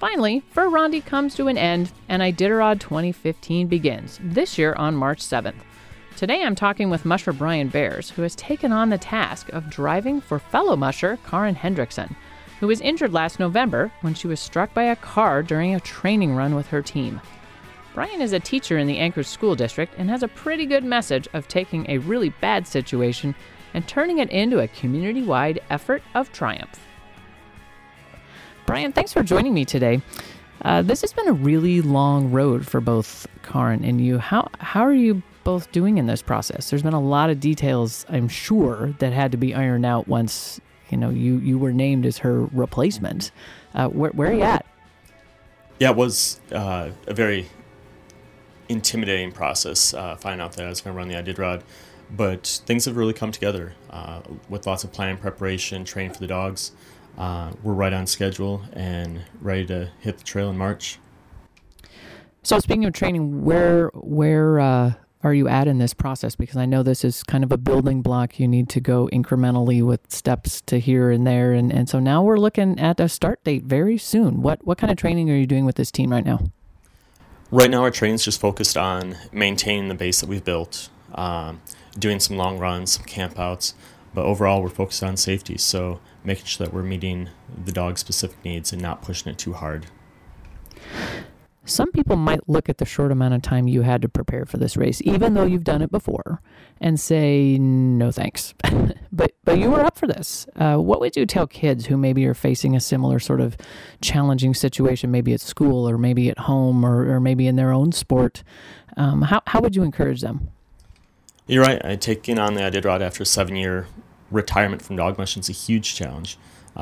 [SPEAKER 5] Finally, Fur Rondy comes to an end, and Iditarod 2015 begins, this year on March 7th. Today I'm talking with musher Brian Bears, who has taken on the task of driving for fellow musher Karin Hendrickson, who was injured last November when she was struck by a car during a training run with her team. Brian is a teacher in the Anchorage School District and has a pretty good message of taking a really bad situation and turning it into a community-wide effort of triumph. Brian, thanks for joining me today. This has been a really long road for both Karin and you. How are you both doing in this process? There's been a lot of details, I'm sure, that had to be ironed out once you were named as her replacement. Where are you at?
[SPEAKER 6] Yeah, it was a very intimidating process, finding out that I was going to run the Iditarod. But things have really come together with lots of planning, preparation, training for the dogs. We're right on schedule and ready to hit the trail in March.
[SPEAKER 5] So speaking of training, where are you at in this process? Because I know this is kind of a building block. You need to go incrementally with steps to here and there. And so now we're looking at a start date very soon. What kind of training are you doing with this team right now?
[SPEAKER 6] Right now our training is just focused on maintaining the base that we've built, doing some long runs, some campouts. But overall we're focused on safety, so making sure that we're meeting the dog's specific needs and not pushing it too hard.
[SPEAKER 5] Some people might look at the short amount of time you had to prepare for this race, even though you've done it before, and say, no thanks. but you were up for this. What would you tell kids who maybe are facing a similar sort of challenging situation, maybe at school or maybe at home or maybe in their own sport? How would you encourage them?
[SPEAKER 6] You're right. Taking on the Iditarod after a 7-year retirement from dog mushing is a huge challenge.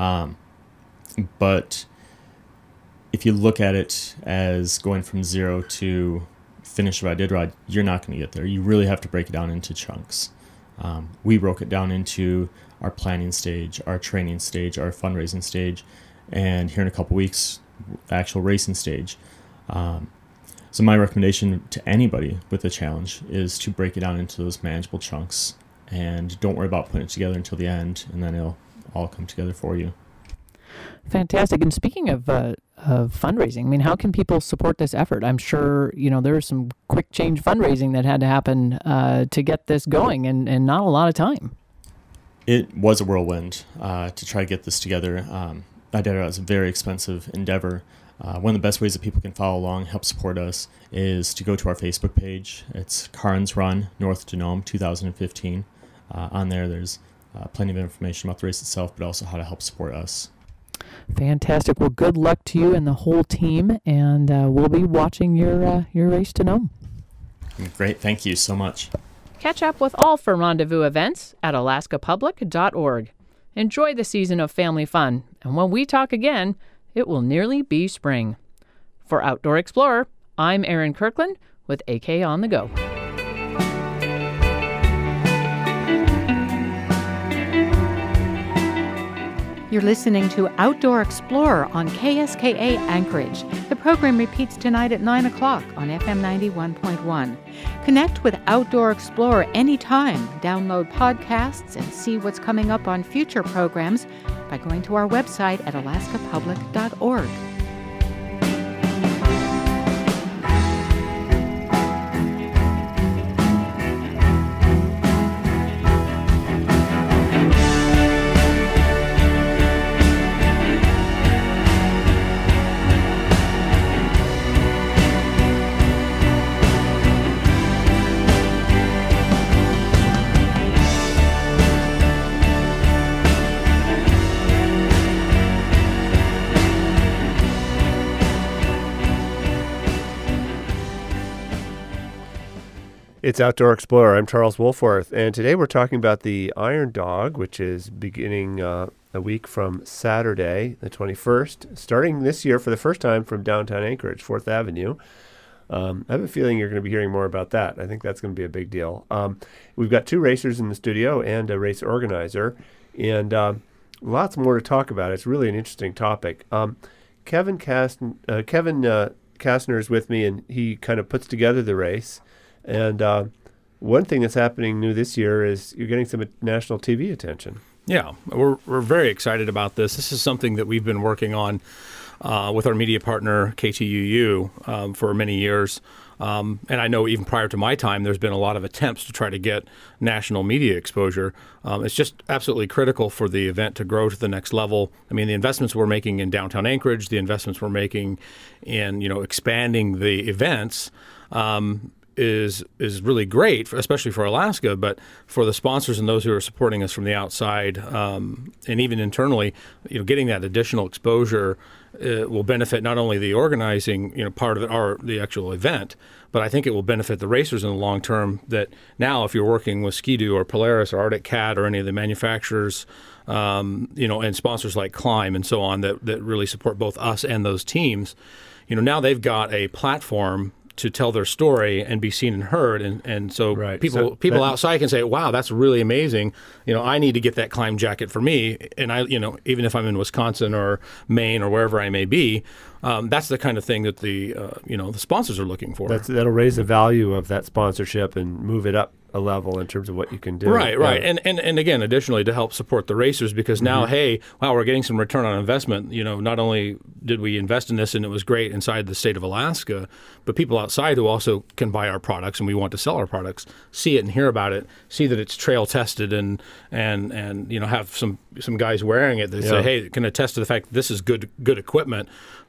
[SPEAKER 6] But if you look at it as going from zero to finish of Iditarod, you're not going to get there. You really have to break it down into chunks. We broke it down into our planning stage, our training stage, our fundraising stage, and here in a couple weeks, actual racing stage. So my recommendation to anybody with a challenge is to break it down into those manageable chunks and don't worry about putting it together until the end, and then it'll all come together for you.
[SPEAKER 5] Fantastic. And speaking of fundraising, I mean, how can people support this effort? I'm sure, there was some quick change fundraising that had to happen to get this going and not a lot of time.
[SPEAKER 6] It was a whirlwind to try to get this together. Iditarod is a very expensive endeavor. One of the best ways that people can follow along, help support us, is to go to our Facebook page. It's Karin's Run North Denome 2015. On there's plenty of information about the race itself, but also how to help support us.
[SPEAKER 5] Fantastic. Well, good luck to you and the whole team, and we'll be watching your race to Nome.
[SPEAKER 6] Great. Thank you so much.
[SPEAKER 5] Catch up with all Fur Rendezvous events at alaskapublic.org. Enjoy the season of family fun, and when we talk again, it will nearly be spring. For Outdoor Explorer, I'm Erin Kirkland with AK On The Go.
[SPEAKER 7] You're listening to Outdoor Explorer on KSKA Anchorage. The program repeats tonight at 9 o'clock on FM 91.1. Connect with Outdoor Explorer anytime. Download podcasts and see what's coming up on future programs by going to our website at alaskapublic.org.
[SPEAKER 1] It's Outdoor Explorer. I'm Charles Wolforth, and today we're talking about the Iron Dog, which is beginning a week from Saturday, the 21st, starting this year for the first time from downtown Anchorage, 4th Avenue. I have a feeling you're going to be hearing more about that. I think that's going to be a big deal. We've got 2 racers in the studio and a race organizer, and lots more to talk about. It's really an interesting topic. Kevin Kastner is with me, and he kind of puts together the race. And one thing that's happening new this year is you're getting some national TV attention.
[SPEAKER 4] Yeah, we're very excited about this. This is something that we've been working on with our media partner KTUU for many years. And I know even prior to my time, there's been a lot of attempts to try to get national media exposure. It's just absolutely critical for the event to grow to the next level. I mean, the investments we're making in downtown Anchorage, the investments we're making in expanding the events is really great, especially for Alaska, but for the sponsors and those who are supporting us from the outside and even internally, getting that additional exposure will benefit not only the organizing, part of the actual event, but I think it will benefit the racers in the long term. That now, if you're working with Ski-Doo or Polaris or Arctic Cat or any of the manufacturers, and sponsors like Climb and so on that really support both us and those teams, now they've got a platform to tell their story and be seen and heard, and so people outside can say, "Wow, that's really amazing." I need to get that Climb jacket for me, and I, even if I'm in Wisconsin or Maine or wherever I may be, that's the kind of thing that the sponsors are looking for.
[SPEAKER 1] That'll raise the value of that sponsorship and move it up a level in terms of what you can do.
[SPEAKER 4] Right. And again, additionally, to help support the racers, because now, hey, wow, we're getting some return on investment. Not only did we invest in this and it was great inside the state of Alaska, but people outside who also can buy our products and we want to sell our products, see it and hear about it, see that it's trail tested and have some guys wearing it that say, hey, can attest to the fact that this is good equipment.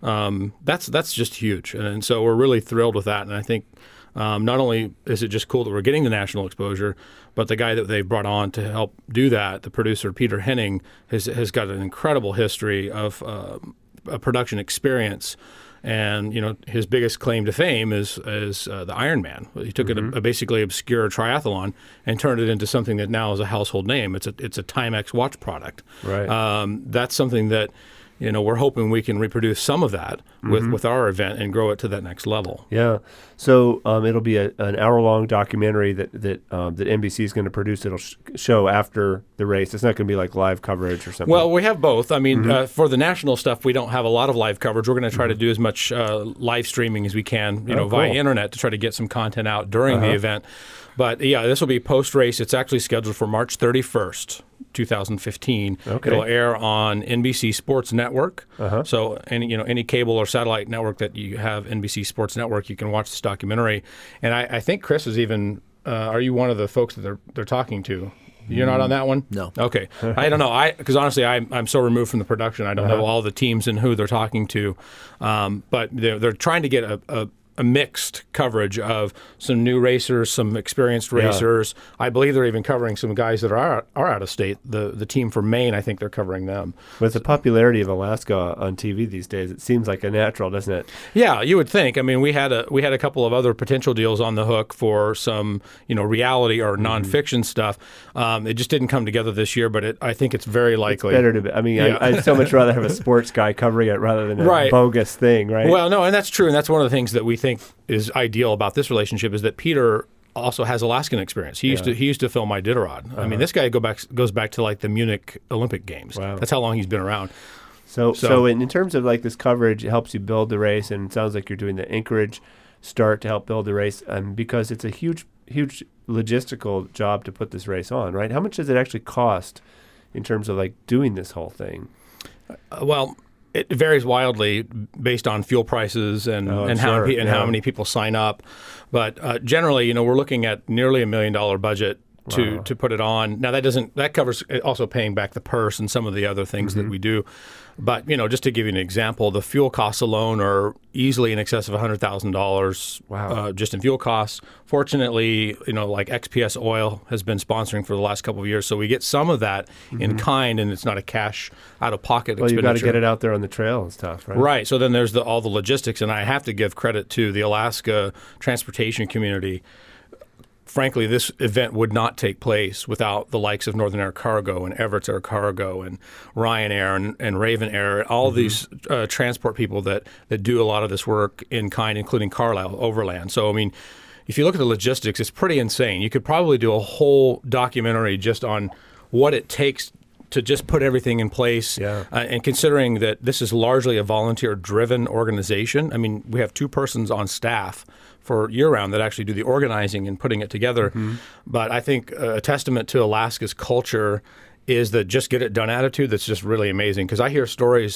[SPEAKER 4] That's just huge. And so we're really thrilled with that. And I think not only is it just cool that we're getting the national exposure, but the guy that they brought on to help do that, the producer Peter Henning, has got an incredible history of a production experience. And his biggest claim to fame is the Ironman. He took a basically obscure triathlon and turned it into something that now is a household name. It's a Timex watch product.
[SPEAKER 1] Right.
[SPEAKER 4] That's something that we're hoping we can reproduce some of that with our event and grow it to that next level.
[SPEAKER 1] Yeah. So it'll be an hour-long documentary that NBC is going to produce. It'll show after the race. It's not going to be like live coverage or something.
[SPEAKER 4] Well, we have both. I mean, for the national stuff, we don't have a lot of live coverage. We're going to try to do as much live streaming as we can, via internet to try to get some content out during the event. But yeah, this will be post-race. It's actually scheduled for March 31st, 2015.
[SPEAKER 1] Okay.
[SPEAKER 4] It'll air on NBC Sports Network. So any cable or satellite network that you have NBC Sports Network, you can watch this documentary. And I think Chris is even. Are you one of the folks that they're talking to? You're not on that one?
[SPEAKER 3] No.
[SPEAKER 4] Okay. I don't know. Because honestly, I'm so removed from the production. I don't know all the teams and who they're talking to. But they're trying to get a mixed coverage of some new racers, some experienced racers. I believe they're even covering some guys that are out of state. The team from Maine, I think they're covering them.
[SPEAKER 1] With the popularity of Alaska on TV these days, it seems like a natural, doesn't it?
[SPEAKER 4] Yeah, you would think. I mean, we had a couple of other potential deals on the hook for some reality or nonfiction stuff. It just didn't come together this year, but I think it's very likely.
[SPEAKER 1] It's better to be. I mean, I'd so much rather have a sports guy covering it rather than a bogus thing, right?
[SPEAKER 4] Well, no, and that's true, and that's one of the things that we think is ideal about this relationship is that Peter also has Alaskan experience. He used to film Iditarod. I mean, this guy goes back to like the Munich Olympic Games.
[SPEAKER 1] Wow.
[SPEAKER 4] That's how long he's been around.
[SPEAKER 1] So in terms of like this coverage, it helps you build the race, and it sounds like you're doing the Anchorage start to help build the race, because it's a huge logistical job to put this race on, right? How much does it actually cost in terms of like doing this whole thing?
[SPEAKER 4] Well, it varies wildly based on fuel prices and how many people sign up. But generally, we're looking at nearly $1 million budget to put it on. Now that covers also paying back the purse and some of the other things that we do. But just to give you an example, the fuel costs alone are easily in excess of $100,000.
[SPEAKER 1] Wow.
[SPEAKER 4] Just in fuel costs. Fortunately, like XPS Oil has been sponsoring for the last couple of years, so we get some of that in kind, and it's not a cash out-of-pocket expenditure.
[SPEAKER 1] Well, you've got to get it out there on the trail and stuff, right?
[SPEAKER 4] Right. So then there's all the logistics, and I have to give credit to the Alaska transportation community. Frankly, this event would not take place without the likes of Northern Air Cargo and Everett's Air Cargo and Ryan Air and Raven Air, all these transport people that do a lot of this work in kind, including Carlisle Overland. So, I mean, if you look at the logistics, it's pretty insane. You could probably do a whole documentary just on what it takes to just put everything in place. And considering that this is largely a volunteer-driven organization, I mean, we have 2 persons on staff for year-round that actually do the organizing and putting it together. But I think a testament to Alaska's culture is the just-get-it-done attitude that's just really amazing. Because I hear stories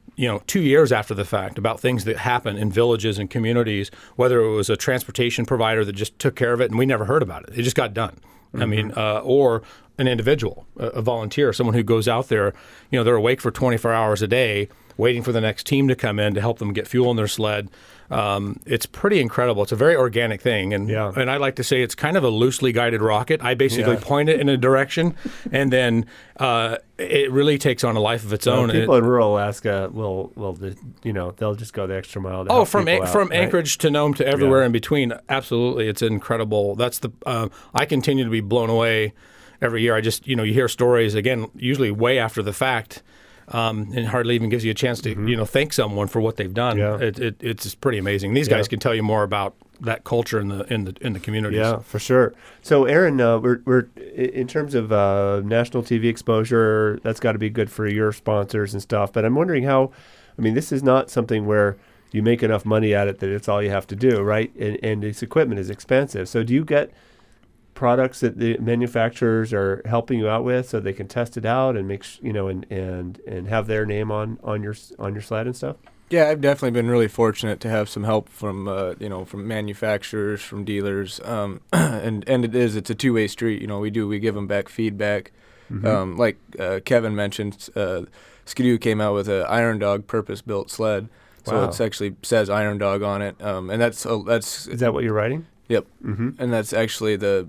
[SPEAKER 4] 2 years after the fact about things that happen in villages and communities, whether it was a transportation provider that just took care of it and we never heard about it. It just got done. I mean, or an individual, a volunteer, someone who goes out there, they're awake for 24 hours a day, waiting for the next team to come in to help them get fuel in their sled. It's pretty incredible. It's a very organic thing. And I like to say it's kind of a loosely guided rocket. I basically point it in a direction, and then it really takes on a life of its own.
[SPEAKER 1] People in rural Alaska will they'll just go the extra mile. To
[SPEAKER 4] from Anchorage to Nome to everywhere in between. Absolutely. It's incredible. That's I continue to be blown away every year. I just, you hear stories, again, usually way after the fact, and hardly even gives you a chance to, thank someone for what they've done. Yeah. It's pretty amazing. These guys can tell you more about that culture in the communities.
[SPEAKER 1] Yeah, for sure. So, Aaron, we're in terms of national TV exposure, that's got to be good for your sponsors and stuff. But I'm wondering this is not something where you make enough money at it that it's all you have to do, right? And this equipment is expensive. So, do you get products that the manufacturers are helping you out with so they can test it out and make and have their name on your sled and stuff?
[SPEAKER 2] Yeah, I've definitely been really fortunate to have some help from from manufacturers, from dealers, and it's a two-way street. We give them back feedback. Like Kevin mentioned, Ski-Doo came out with an Iron Dog purpose-built sled, so it actually says Iron Dog on it, and that's is that
[SPEAKER 1] what you're riding?
[SPEAKER 2] Yep, and that's actually the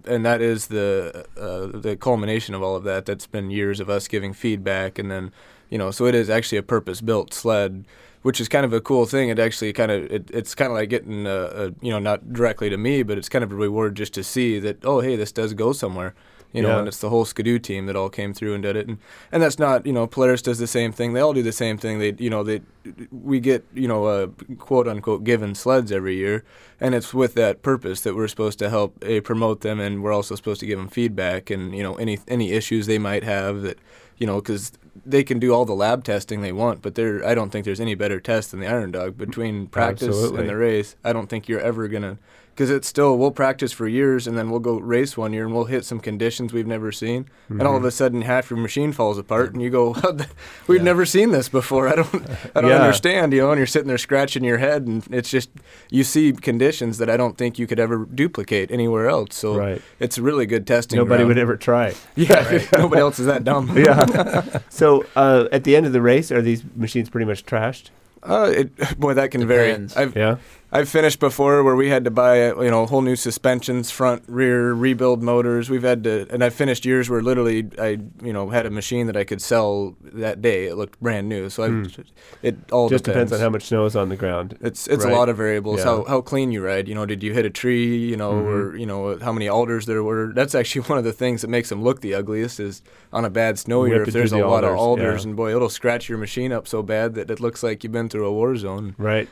[SPEAKER 2] culmination of all of that. That's been years of us giving feedback, and then so it is actually a purpose-built sled, which is kind of a cool thing. It actually it's kind of like getting not directly to me, but it's kind of a reward just to see that, oh, hey, this does go somewhere. And it's the whole Ski-Doo team that all came through and did it, and that's not Polaris does the same thing. They all do the same thing. We get quote unquote given sleds every year, and it's with that purpose that we're supposed to help promote them, and we're also supposed to give them feedback and any issues they might have that because they can do all the lab testing they want, but I don't think there's any better test than the Iron Dog between practice and the race. I don't think you're ever gonna. Because it's still, we'll practice for years, and then we'll go race one year, and we'll hit some conditions we've never seen, and all of a sudden half your machine falls apart, and you go, we've never seen this before. I don't understand, and you're sitting there scratching your head, and it's just, you see conditions that I don't think you could ever duplicate anywhere else. So it's a really good testing
[SPEAKER 1] Nobody
[SPEAKER 2] ground.
[SPEAKER 1] would ever try.
[SPEAKER 2] Yeah, nobody else is that dumb.
[SPEAKER 1] Yeah. So at the end of the race, are these machines pretty much trashed?
[SPEAKER 2] That can vary. I've finished before where we had to buy whole new suspensions, front, rear, rebuild motors. We've had to, and I've finished years where literally I had a machine that I could sell that day. It looked brand new. So it all
[SPEAKER 1] just depends on how much snow is on the ground.
[SPEAKER 2] It's a lot of variables. Yeah. How clean you ride. Did you hit a tree? Or how many alders there were. That's actually one of the things that makes them look the ugliest is on a bad snow year. If there's a lot of alders, and boy, it'll scratch your machine up so bad that it looks like you've been through a war zone.
[SPEAKER 1] Right.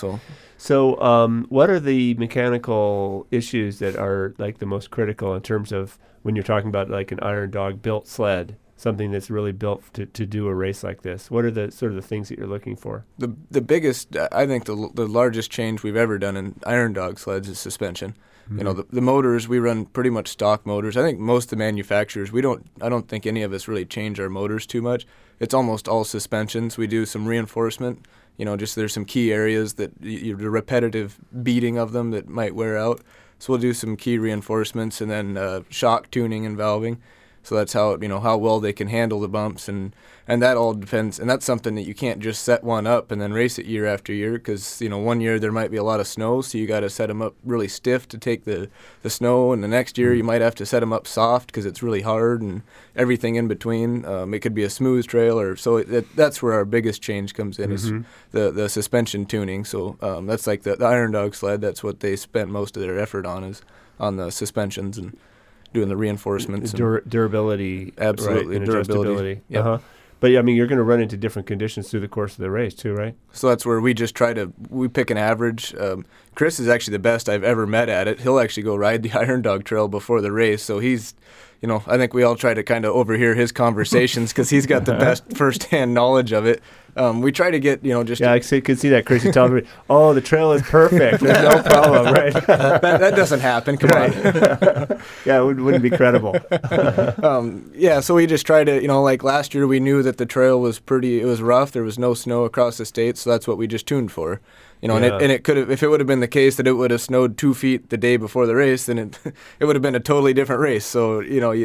[SPEAKER 2] So
[SPEAKER 1] what are the mechanical issues that are like the most critical in terms of when you're talking about like an Iron Dog built sled, something that's really built to do a race like this? What are the sort of the things that you're looking for?
[SPEAKER 2] The biggest, I think the largest change we've ever done in Iron Dog sleds is suspension. The motors, we run pretty much stock motors. I think most of the manufacturers, I don't think any of us really change our motors too much. It's almost all suspensions. We do some reinforcement. Just there's some key areas that the repetitive beating of them that might wear out. So we'll do some key reinforcements and then shock tuning and valving. So that's how how well they can handle the bumps, and that all depends. And that's something that you can't just set one up and then race it year after year because 1 year there might be a lot of snow, so you got to set them up really stiff to take the snow, and the next year you might have to set them up soft because it's really hard, and everything in between. It could be a smooth trail, or so that's where our biggest change comes in is the suspension tuning. So that's like the Iron Dog sled. That's what they spent most of their effort on is on the suspensions and doing the reinforcements.
[SPEAKER 1] Durability.
[SPEAKER 2] Absolutely.
[SPEAKER 1] Right,
[SPEAKER 2] durability.
[SPEAKER 1] Yeah. But, you're going to run into different conditions through the course of the race, too, right?
[SPEAKER 2] So that's where we just we pick an average. Chris is actually the best I've ever met at it. He'll actually go ride the Iron Dog Trail before the race. So he's, I think we all try to kind of overhear his conversations because he's got the best firsthand knowledge of it. We try to get, just...
[SPEAKER 1] Yeah, I could see that, Chris. You tell me, oh, the trail is perfect. There's no problem, right?
[SPEAKER 2] that doesn't happen. Come on.
[SPEAKER 1] Yeah, it wouldn't be credible.
[SPEAKER 2] So we just try to, like last year we knew that the trail was it was rough. There was no snow across the state, so that's what we just tuned for. And it could have, if it would have been the case that it would have snowed 2 feet the day before the race, then it would have been a totally different race. So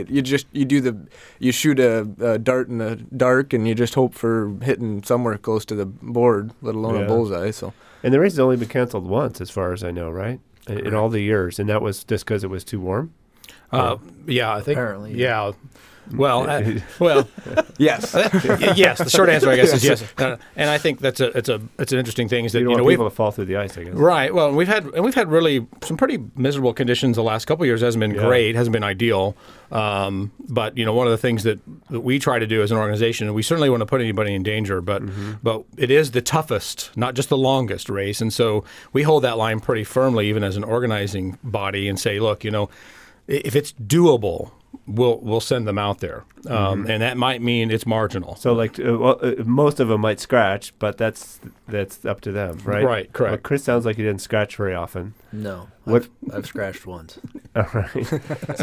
[SPEAKER 2] you shoot a dart in the dark, and you just hope for hitting somewhere close to the board, let alone a bullseye. So,
[SPEAKER 1] and the race has only been canceled once, as far as I know, right? In all the years, and that was just because it was too warm.
[SPEAKER 4] Yeah, I think.
[SPEAKER 3] Apparently,
[SPEAKER 4] yeah. Well,
[SPEAKER 2] yes,
[SPEAKER 4] yes. The short answer, I guess, is yes. And I think it's an interesting thing is that
[SPEAKER 1] you don't want people to fall through the ice, I guess. Right.
[SPEAKER 4] Well, we've had really some pretty miserable conditions the last couple of years. Hasn't been great. Hasn't been ideal. But one of the things that we try to do as an organization, and we certainly want to put anybody in danger, but it is the toughest, not just the longest race, and so we hold that line pretty firmly, even as an organizing body, and say, look, if it's doable, we'll send them out there, and that might mean it's marginal.
[SPEAKER 1] So, most of them might scratch, but that's up to them, right?
[SPEAKER 4] Right, correct.
[SPEAKER 1] Well, Chris sounds like he didn't scratch very often.
[SPEAKER 3] No, I've scratched once.
[SPEAKER 1] All right.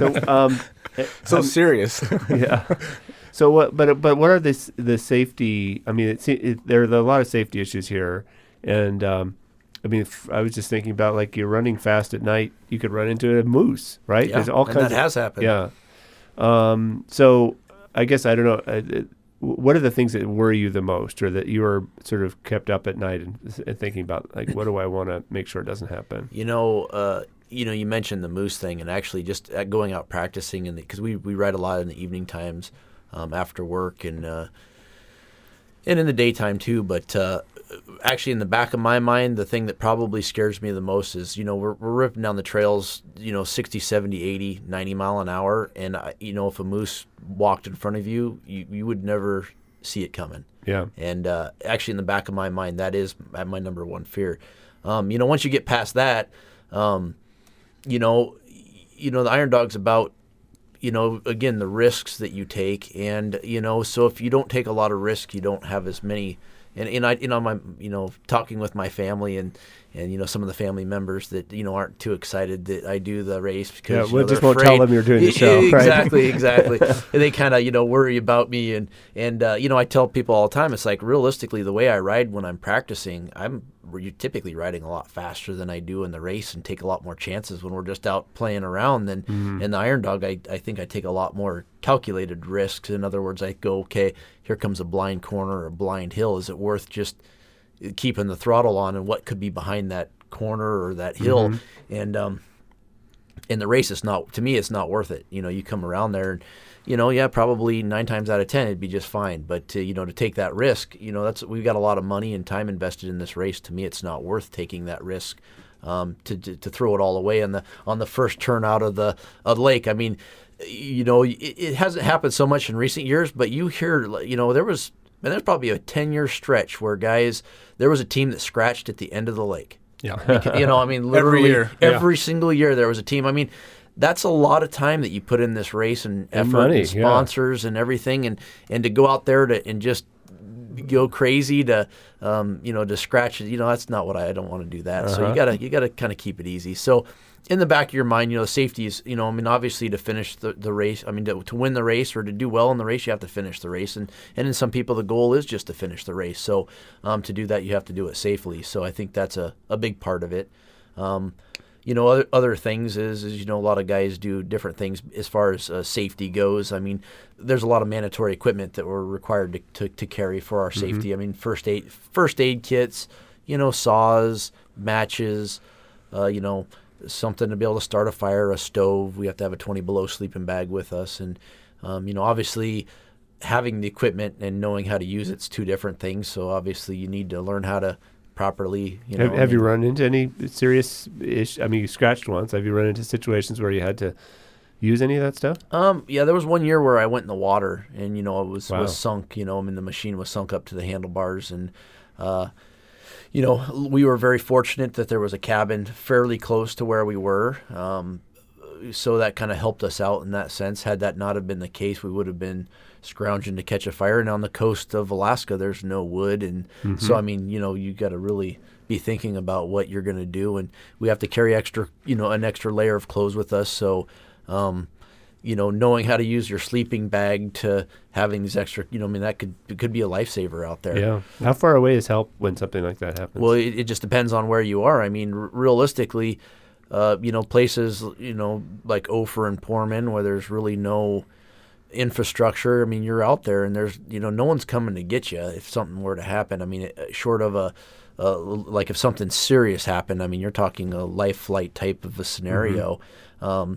[SPEAKER 1] So,
[SPEAKER 2] serious.
[SPEAKER 1] Yeah. So what? But what are the safety? I mean, there are a lot of safety issues here, and I was just thinking about like you're running fast at night, you could run into a moose, right?
[SPEAKER 3] Yeah,
[SPEAKER 1] There's all kinds
[SPEAKER 3] that has happened.
[SPEAKER 1] Yeah. So I guess I don't know. What are the things that worry you the most, or that you are sort of kept up at night and thinking about, like, what do I want to make sure it doesn't happen?
[SPEAKER 3] You mentioned the moose thing, and actually just going out practicing, because we ride a lot in the evening times after work and in the daytime too. But actually, in the back of my mind, the thing that probably scares me the most is, we're ripping down the trails, 60, 70, 80, 90 mile an hour. And, if a moose walked in front of you, you would never see it coming.
[SPEAKER 1] Yeah. And
[SPEAKER 3] actually, in the back of my mind, that is my number one fear. Once you get past that, the Iron Dog's about, again, the risks that you take. And, so if you don't take a lot of risk, you don't have as many. And I, my, talking with my family and some of the family members that, aren't too excited that I do the race because
[SPEAKER 1] we just won't tell them you're doing the show.
[SPEAKER 3] Exactly. And they kind of, worry about me. And I tell people all the time, it's like, realistically, the way I ride when I'm practicing, you're typically riding a lot faster than I do in the race and take a lot more chances when we're just out playing around. Than in the Iron Dog, I think I take a lot more calculated risks. In other words, I go, okay, here comes a blind corner or a blind hill. Is it worth just keeping the throttle on, and what could be behind that corner or that hill? And in the race, it's not worth it. You come around there and, probably 9 times out of 10 it'd be just fine. But to take that risk, we've got a lot of money and time invested in this race. To me, it's not worth taking that risk to throw it all away on the first turn out of the lake. I mean, it hasn't happened so much in recent years, but you hear, there's probably a 10-year stretch where there was a team that scratched at the end of the lake.
[SPEAKER 4] Yeah.
[SPEAKER 3] Literally every single year there was a team. I mean, that's a lot of time that you put in this race and effort and money, and sponsors and everything, and to go out there and just go crazy to scratch it. That's not what I don't want to do that. So you gotta kind of keep it easy. So in the back of your mind, safety is, obviously to finish the race. To win the race or to do well in the race, you have to finish the race. And in some people, the goal is just to finish the race. So to do that, you have to do it safely. So I think that's a big part of it. Other things is a lot of guys do different things as far as safety goes. I mean, there's a lot of mandatory equipment that we're required to carry for our safety. I mean, first aid kits, saws, matches, something to be able to start a fire, a stove. We have to have a 20 below sleeping bag with us. And, obviously having the equipment and knowing how to use it's two different things. So obviously you need to learn how to properly,
[SPEAKER 1] Have you run into any serious issues? I mean, you scratched once. Have you run into situations where you had to use any of that stuff?
[SPEAKER 3] Yeah, there was one year where I went in the water and, it was sunk, the machine was sunk up to the handlebars and, we were very fortunate that there was a cabin fairly close to where we were. So that kind of helped us out in that sense. Had that not have been the case, we would have been scrounging to catch a fire. And on the coast of Alaska, there's no wood. And so, you got to really be thinking about what you're going to do. And we have to carry an extra layer of clothes with us. So, knowing how to use your sleeping bag to having these extra, that could be a lifesaver out there.
[SPEAKER 1] Yeah. How far away is help when something like that happens?
[SPEAKER 3] Well, it just depends on where you are. I mean, realistically, places, like Ophir and Poorman, where there's really no infrastructure. I mean, you're out there and there's, no one's coming to get you if something were to happen. I mean, short of like if something serious happened, I mean, you're talking a life flight type of a scenario. And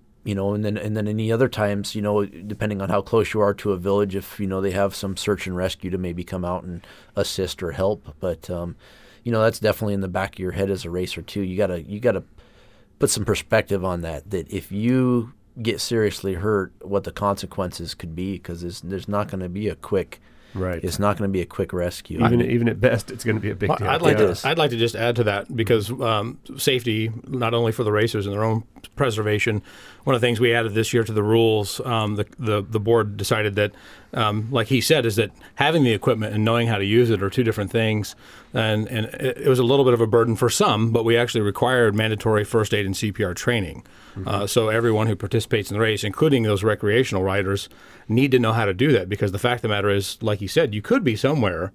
[SPEAKER 3] then any other times, depending on how close you are to a village, if, they have some search and rescue to maybe come out and assist or help. But, that's definitely in the back of your head as a racer too. You gotta put some perspective on that if you get seriously hurt, what the consequences could be, because there's not going to be a quick
[SPEAKER 1] Right.
[SPEAKER 3] It's not going to be a quick rescue.
[SPEAKER 1] Even at best, it's going to be a big deal.
[SPEAKER 4] I'd like to just add to that, because safety, not only for the racers and their own preservation, one of the things we added this year to the rules, the board decided that, like he said, is that having the equipment and knowing how to use it are two different things. And it was a little bit of a burden for some, but we actually required mandatory first aid and CPR training. Mm-hmm. So everyone who participates in the race, including those recreational riders, need to know how to do that, because the fact of the matter is, like you said, you could be somewhere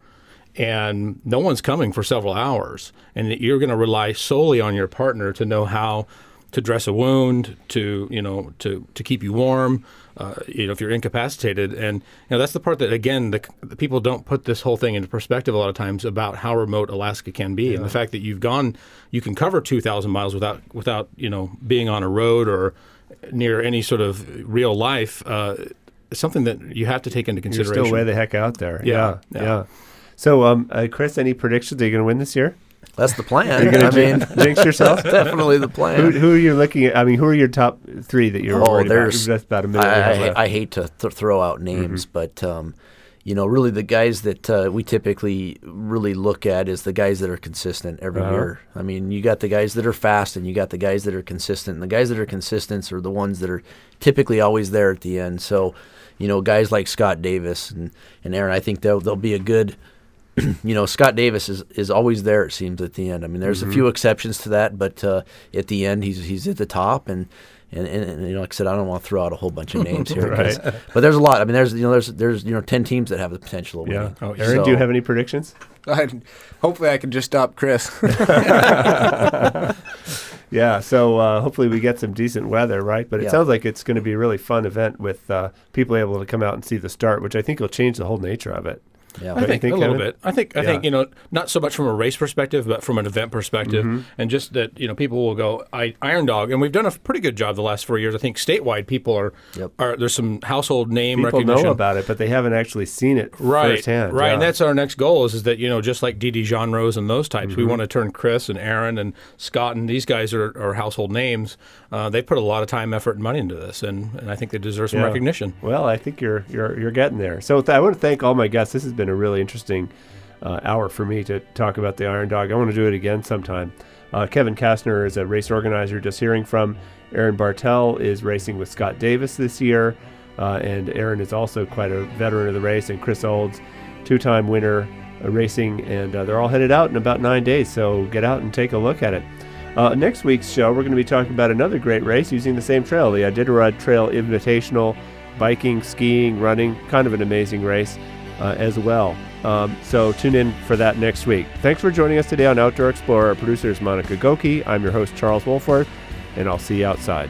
[SPEAKER 4] and no one's coming for several hours, and you're going to rely solely on your partner to know how to dress a wound, to keep you warm, if you're incapacitated. And that's the part that, again, the people don't put this whole thing into perspective a lot of times about how remote Alaska can be, and the fact that you can cover 2,000 miles without being on a road or near any sort of real life. Something that you have to take into consideration.
[SPEAKER 1] You're still way the heck out there.
[SPEAKER 4] Yeah.
[SPEAKER 1] So, Chris, any predictions? Are you going to win this year?
[SPEAKER 3] That's the plan.
[SPEAKER 1] You're going to jinx yourself?
[SPEAKER 3] Definitely the plan.
[SPEAKER 1] Who are you looking at? I mean, who are your top three that you're worried about? That's about a minute.
[SPEAKER 3] I hate to throw out names, but really the guys that we typically really look at is the guys that are consistent every year. I mean, you got the guys that are fast, and you got the guys that are consistent. And the guys that are consistent are the ones that are typically always there at the end. So, guys like Scott Davis and Aaron, I think they'll be a good. Scott Davis is always there, it seems, at the end. I mean, there's a few exceptions to that, but at the end, he's at the top. And like I said, I don't want to throw out a whole bunch of names here,
[SPEAKER 1] right.
[SPEAKER 3] But there's a lot. I mean, there's 10 teams that have the potential of winning.
[SPEAKER 1] Yeah. Aaron, do you have any predictions?
[SPEAKER 2] Hopefully, I can just stop Chris.
[SPEAKER 1] Yeah, so hopefully we get some decent weather, right? But it sounds like it's going to be a really fun event with people able to come out and see the start, which I think will change the whole nature of it.
[SPEAKER 3] Yeah,
[SPEAKER 4] I think a little bit. I think not so much from a race perspective, but from an event perspective, and just that people will go Iron Dog, and we've done a pretty good job the last 4 years. I think statewide people are there's some household name recognition.
[SPEAKER 1] People know about it, but they haven't actually seen it firsthand.
[SPEAKER 4] Right,
[SPEAKER 1] yeah.
[SPEAKER 4] And that's our next goal is that just like Dee Dee Jean Rose and those types, we want to turn Chris and Aaron and Scott, and these guys are household names. They put a lot of time, effort, and money into this, and I think they deserve some recognition.
[SPEAKER 1] Well, I think you're getting there. So I want to thank all my guests. This has been a really interesting hour for me to talk about the Iron Dog. I want to do it again sometime. Kevin Kastner is a race organizer, just hearing from. Aaron Bartel is racing with Scott Davis this year, and Aaron is also quite a veteran of the race, and Chris Olds, two-time winner racing, and they're all headed out in about 9 days, so get out and take a look at it. Next week's show, we're going to be talking about another great race using the same trail, the Iditarod Trail Invitational, biking, skiing, running, kind of an amazing race as well. So tune in for that next week. Thanks for joining us today on Outdoor Explorer. Our producer is Monica Goki. I'm your host, Charles Wolforth, and I'll see you outside.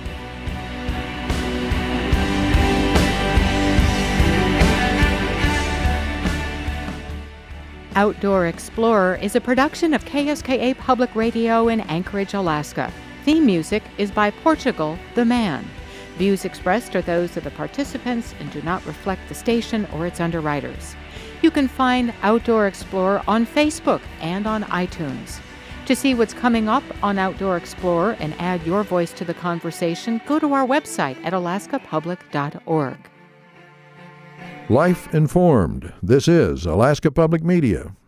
[SPEAKER 7] Outdoor Explorer is a production of KSKA Public Radio in Anchorage, Alaska. Theme music is by Portugal the Man. Views expressed are those of the participants and do not reflect the station or its underwriters. You can find Outdoor Explorer on Facebook and on iTunes. To see what's coming up on Outdoor Explorer and add your voice to the conversation, go to our website at alaskapublic.org.
[SPEAKER 8] Life Informed. This is Alaska Public Media.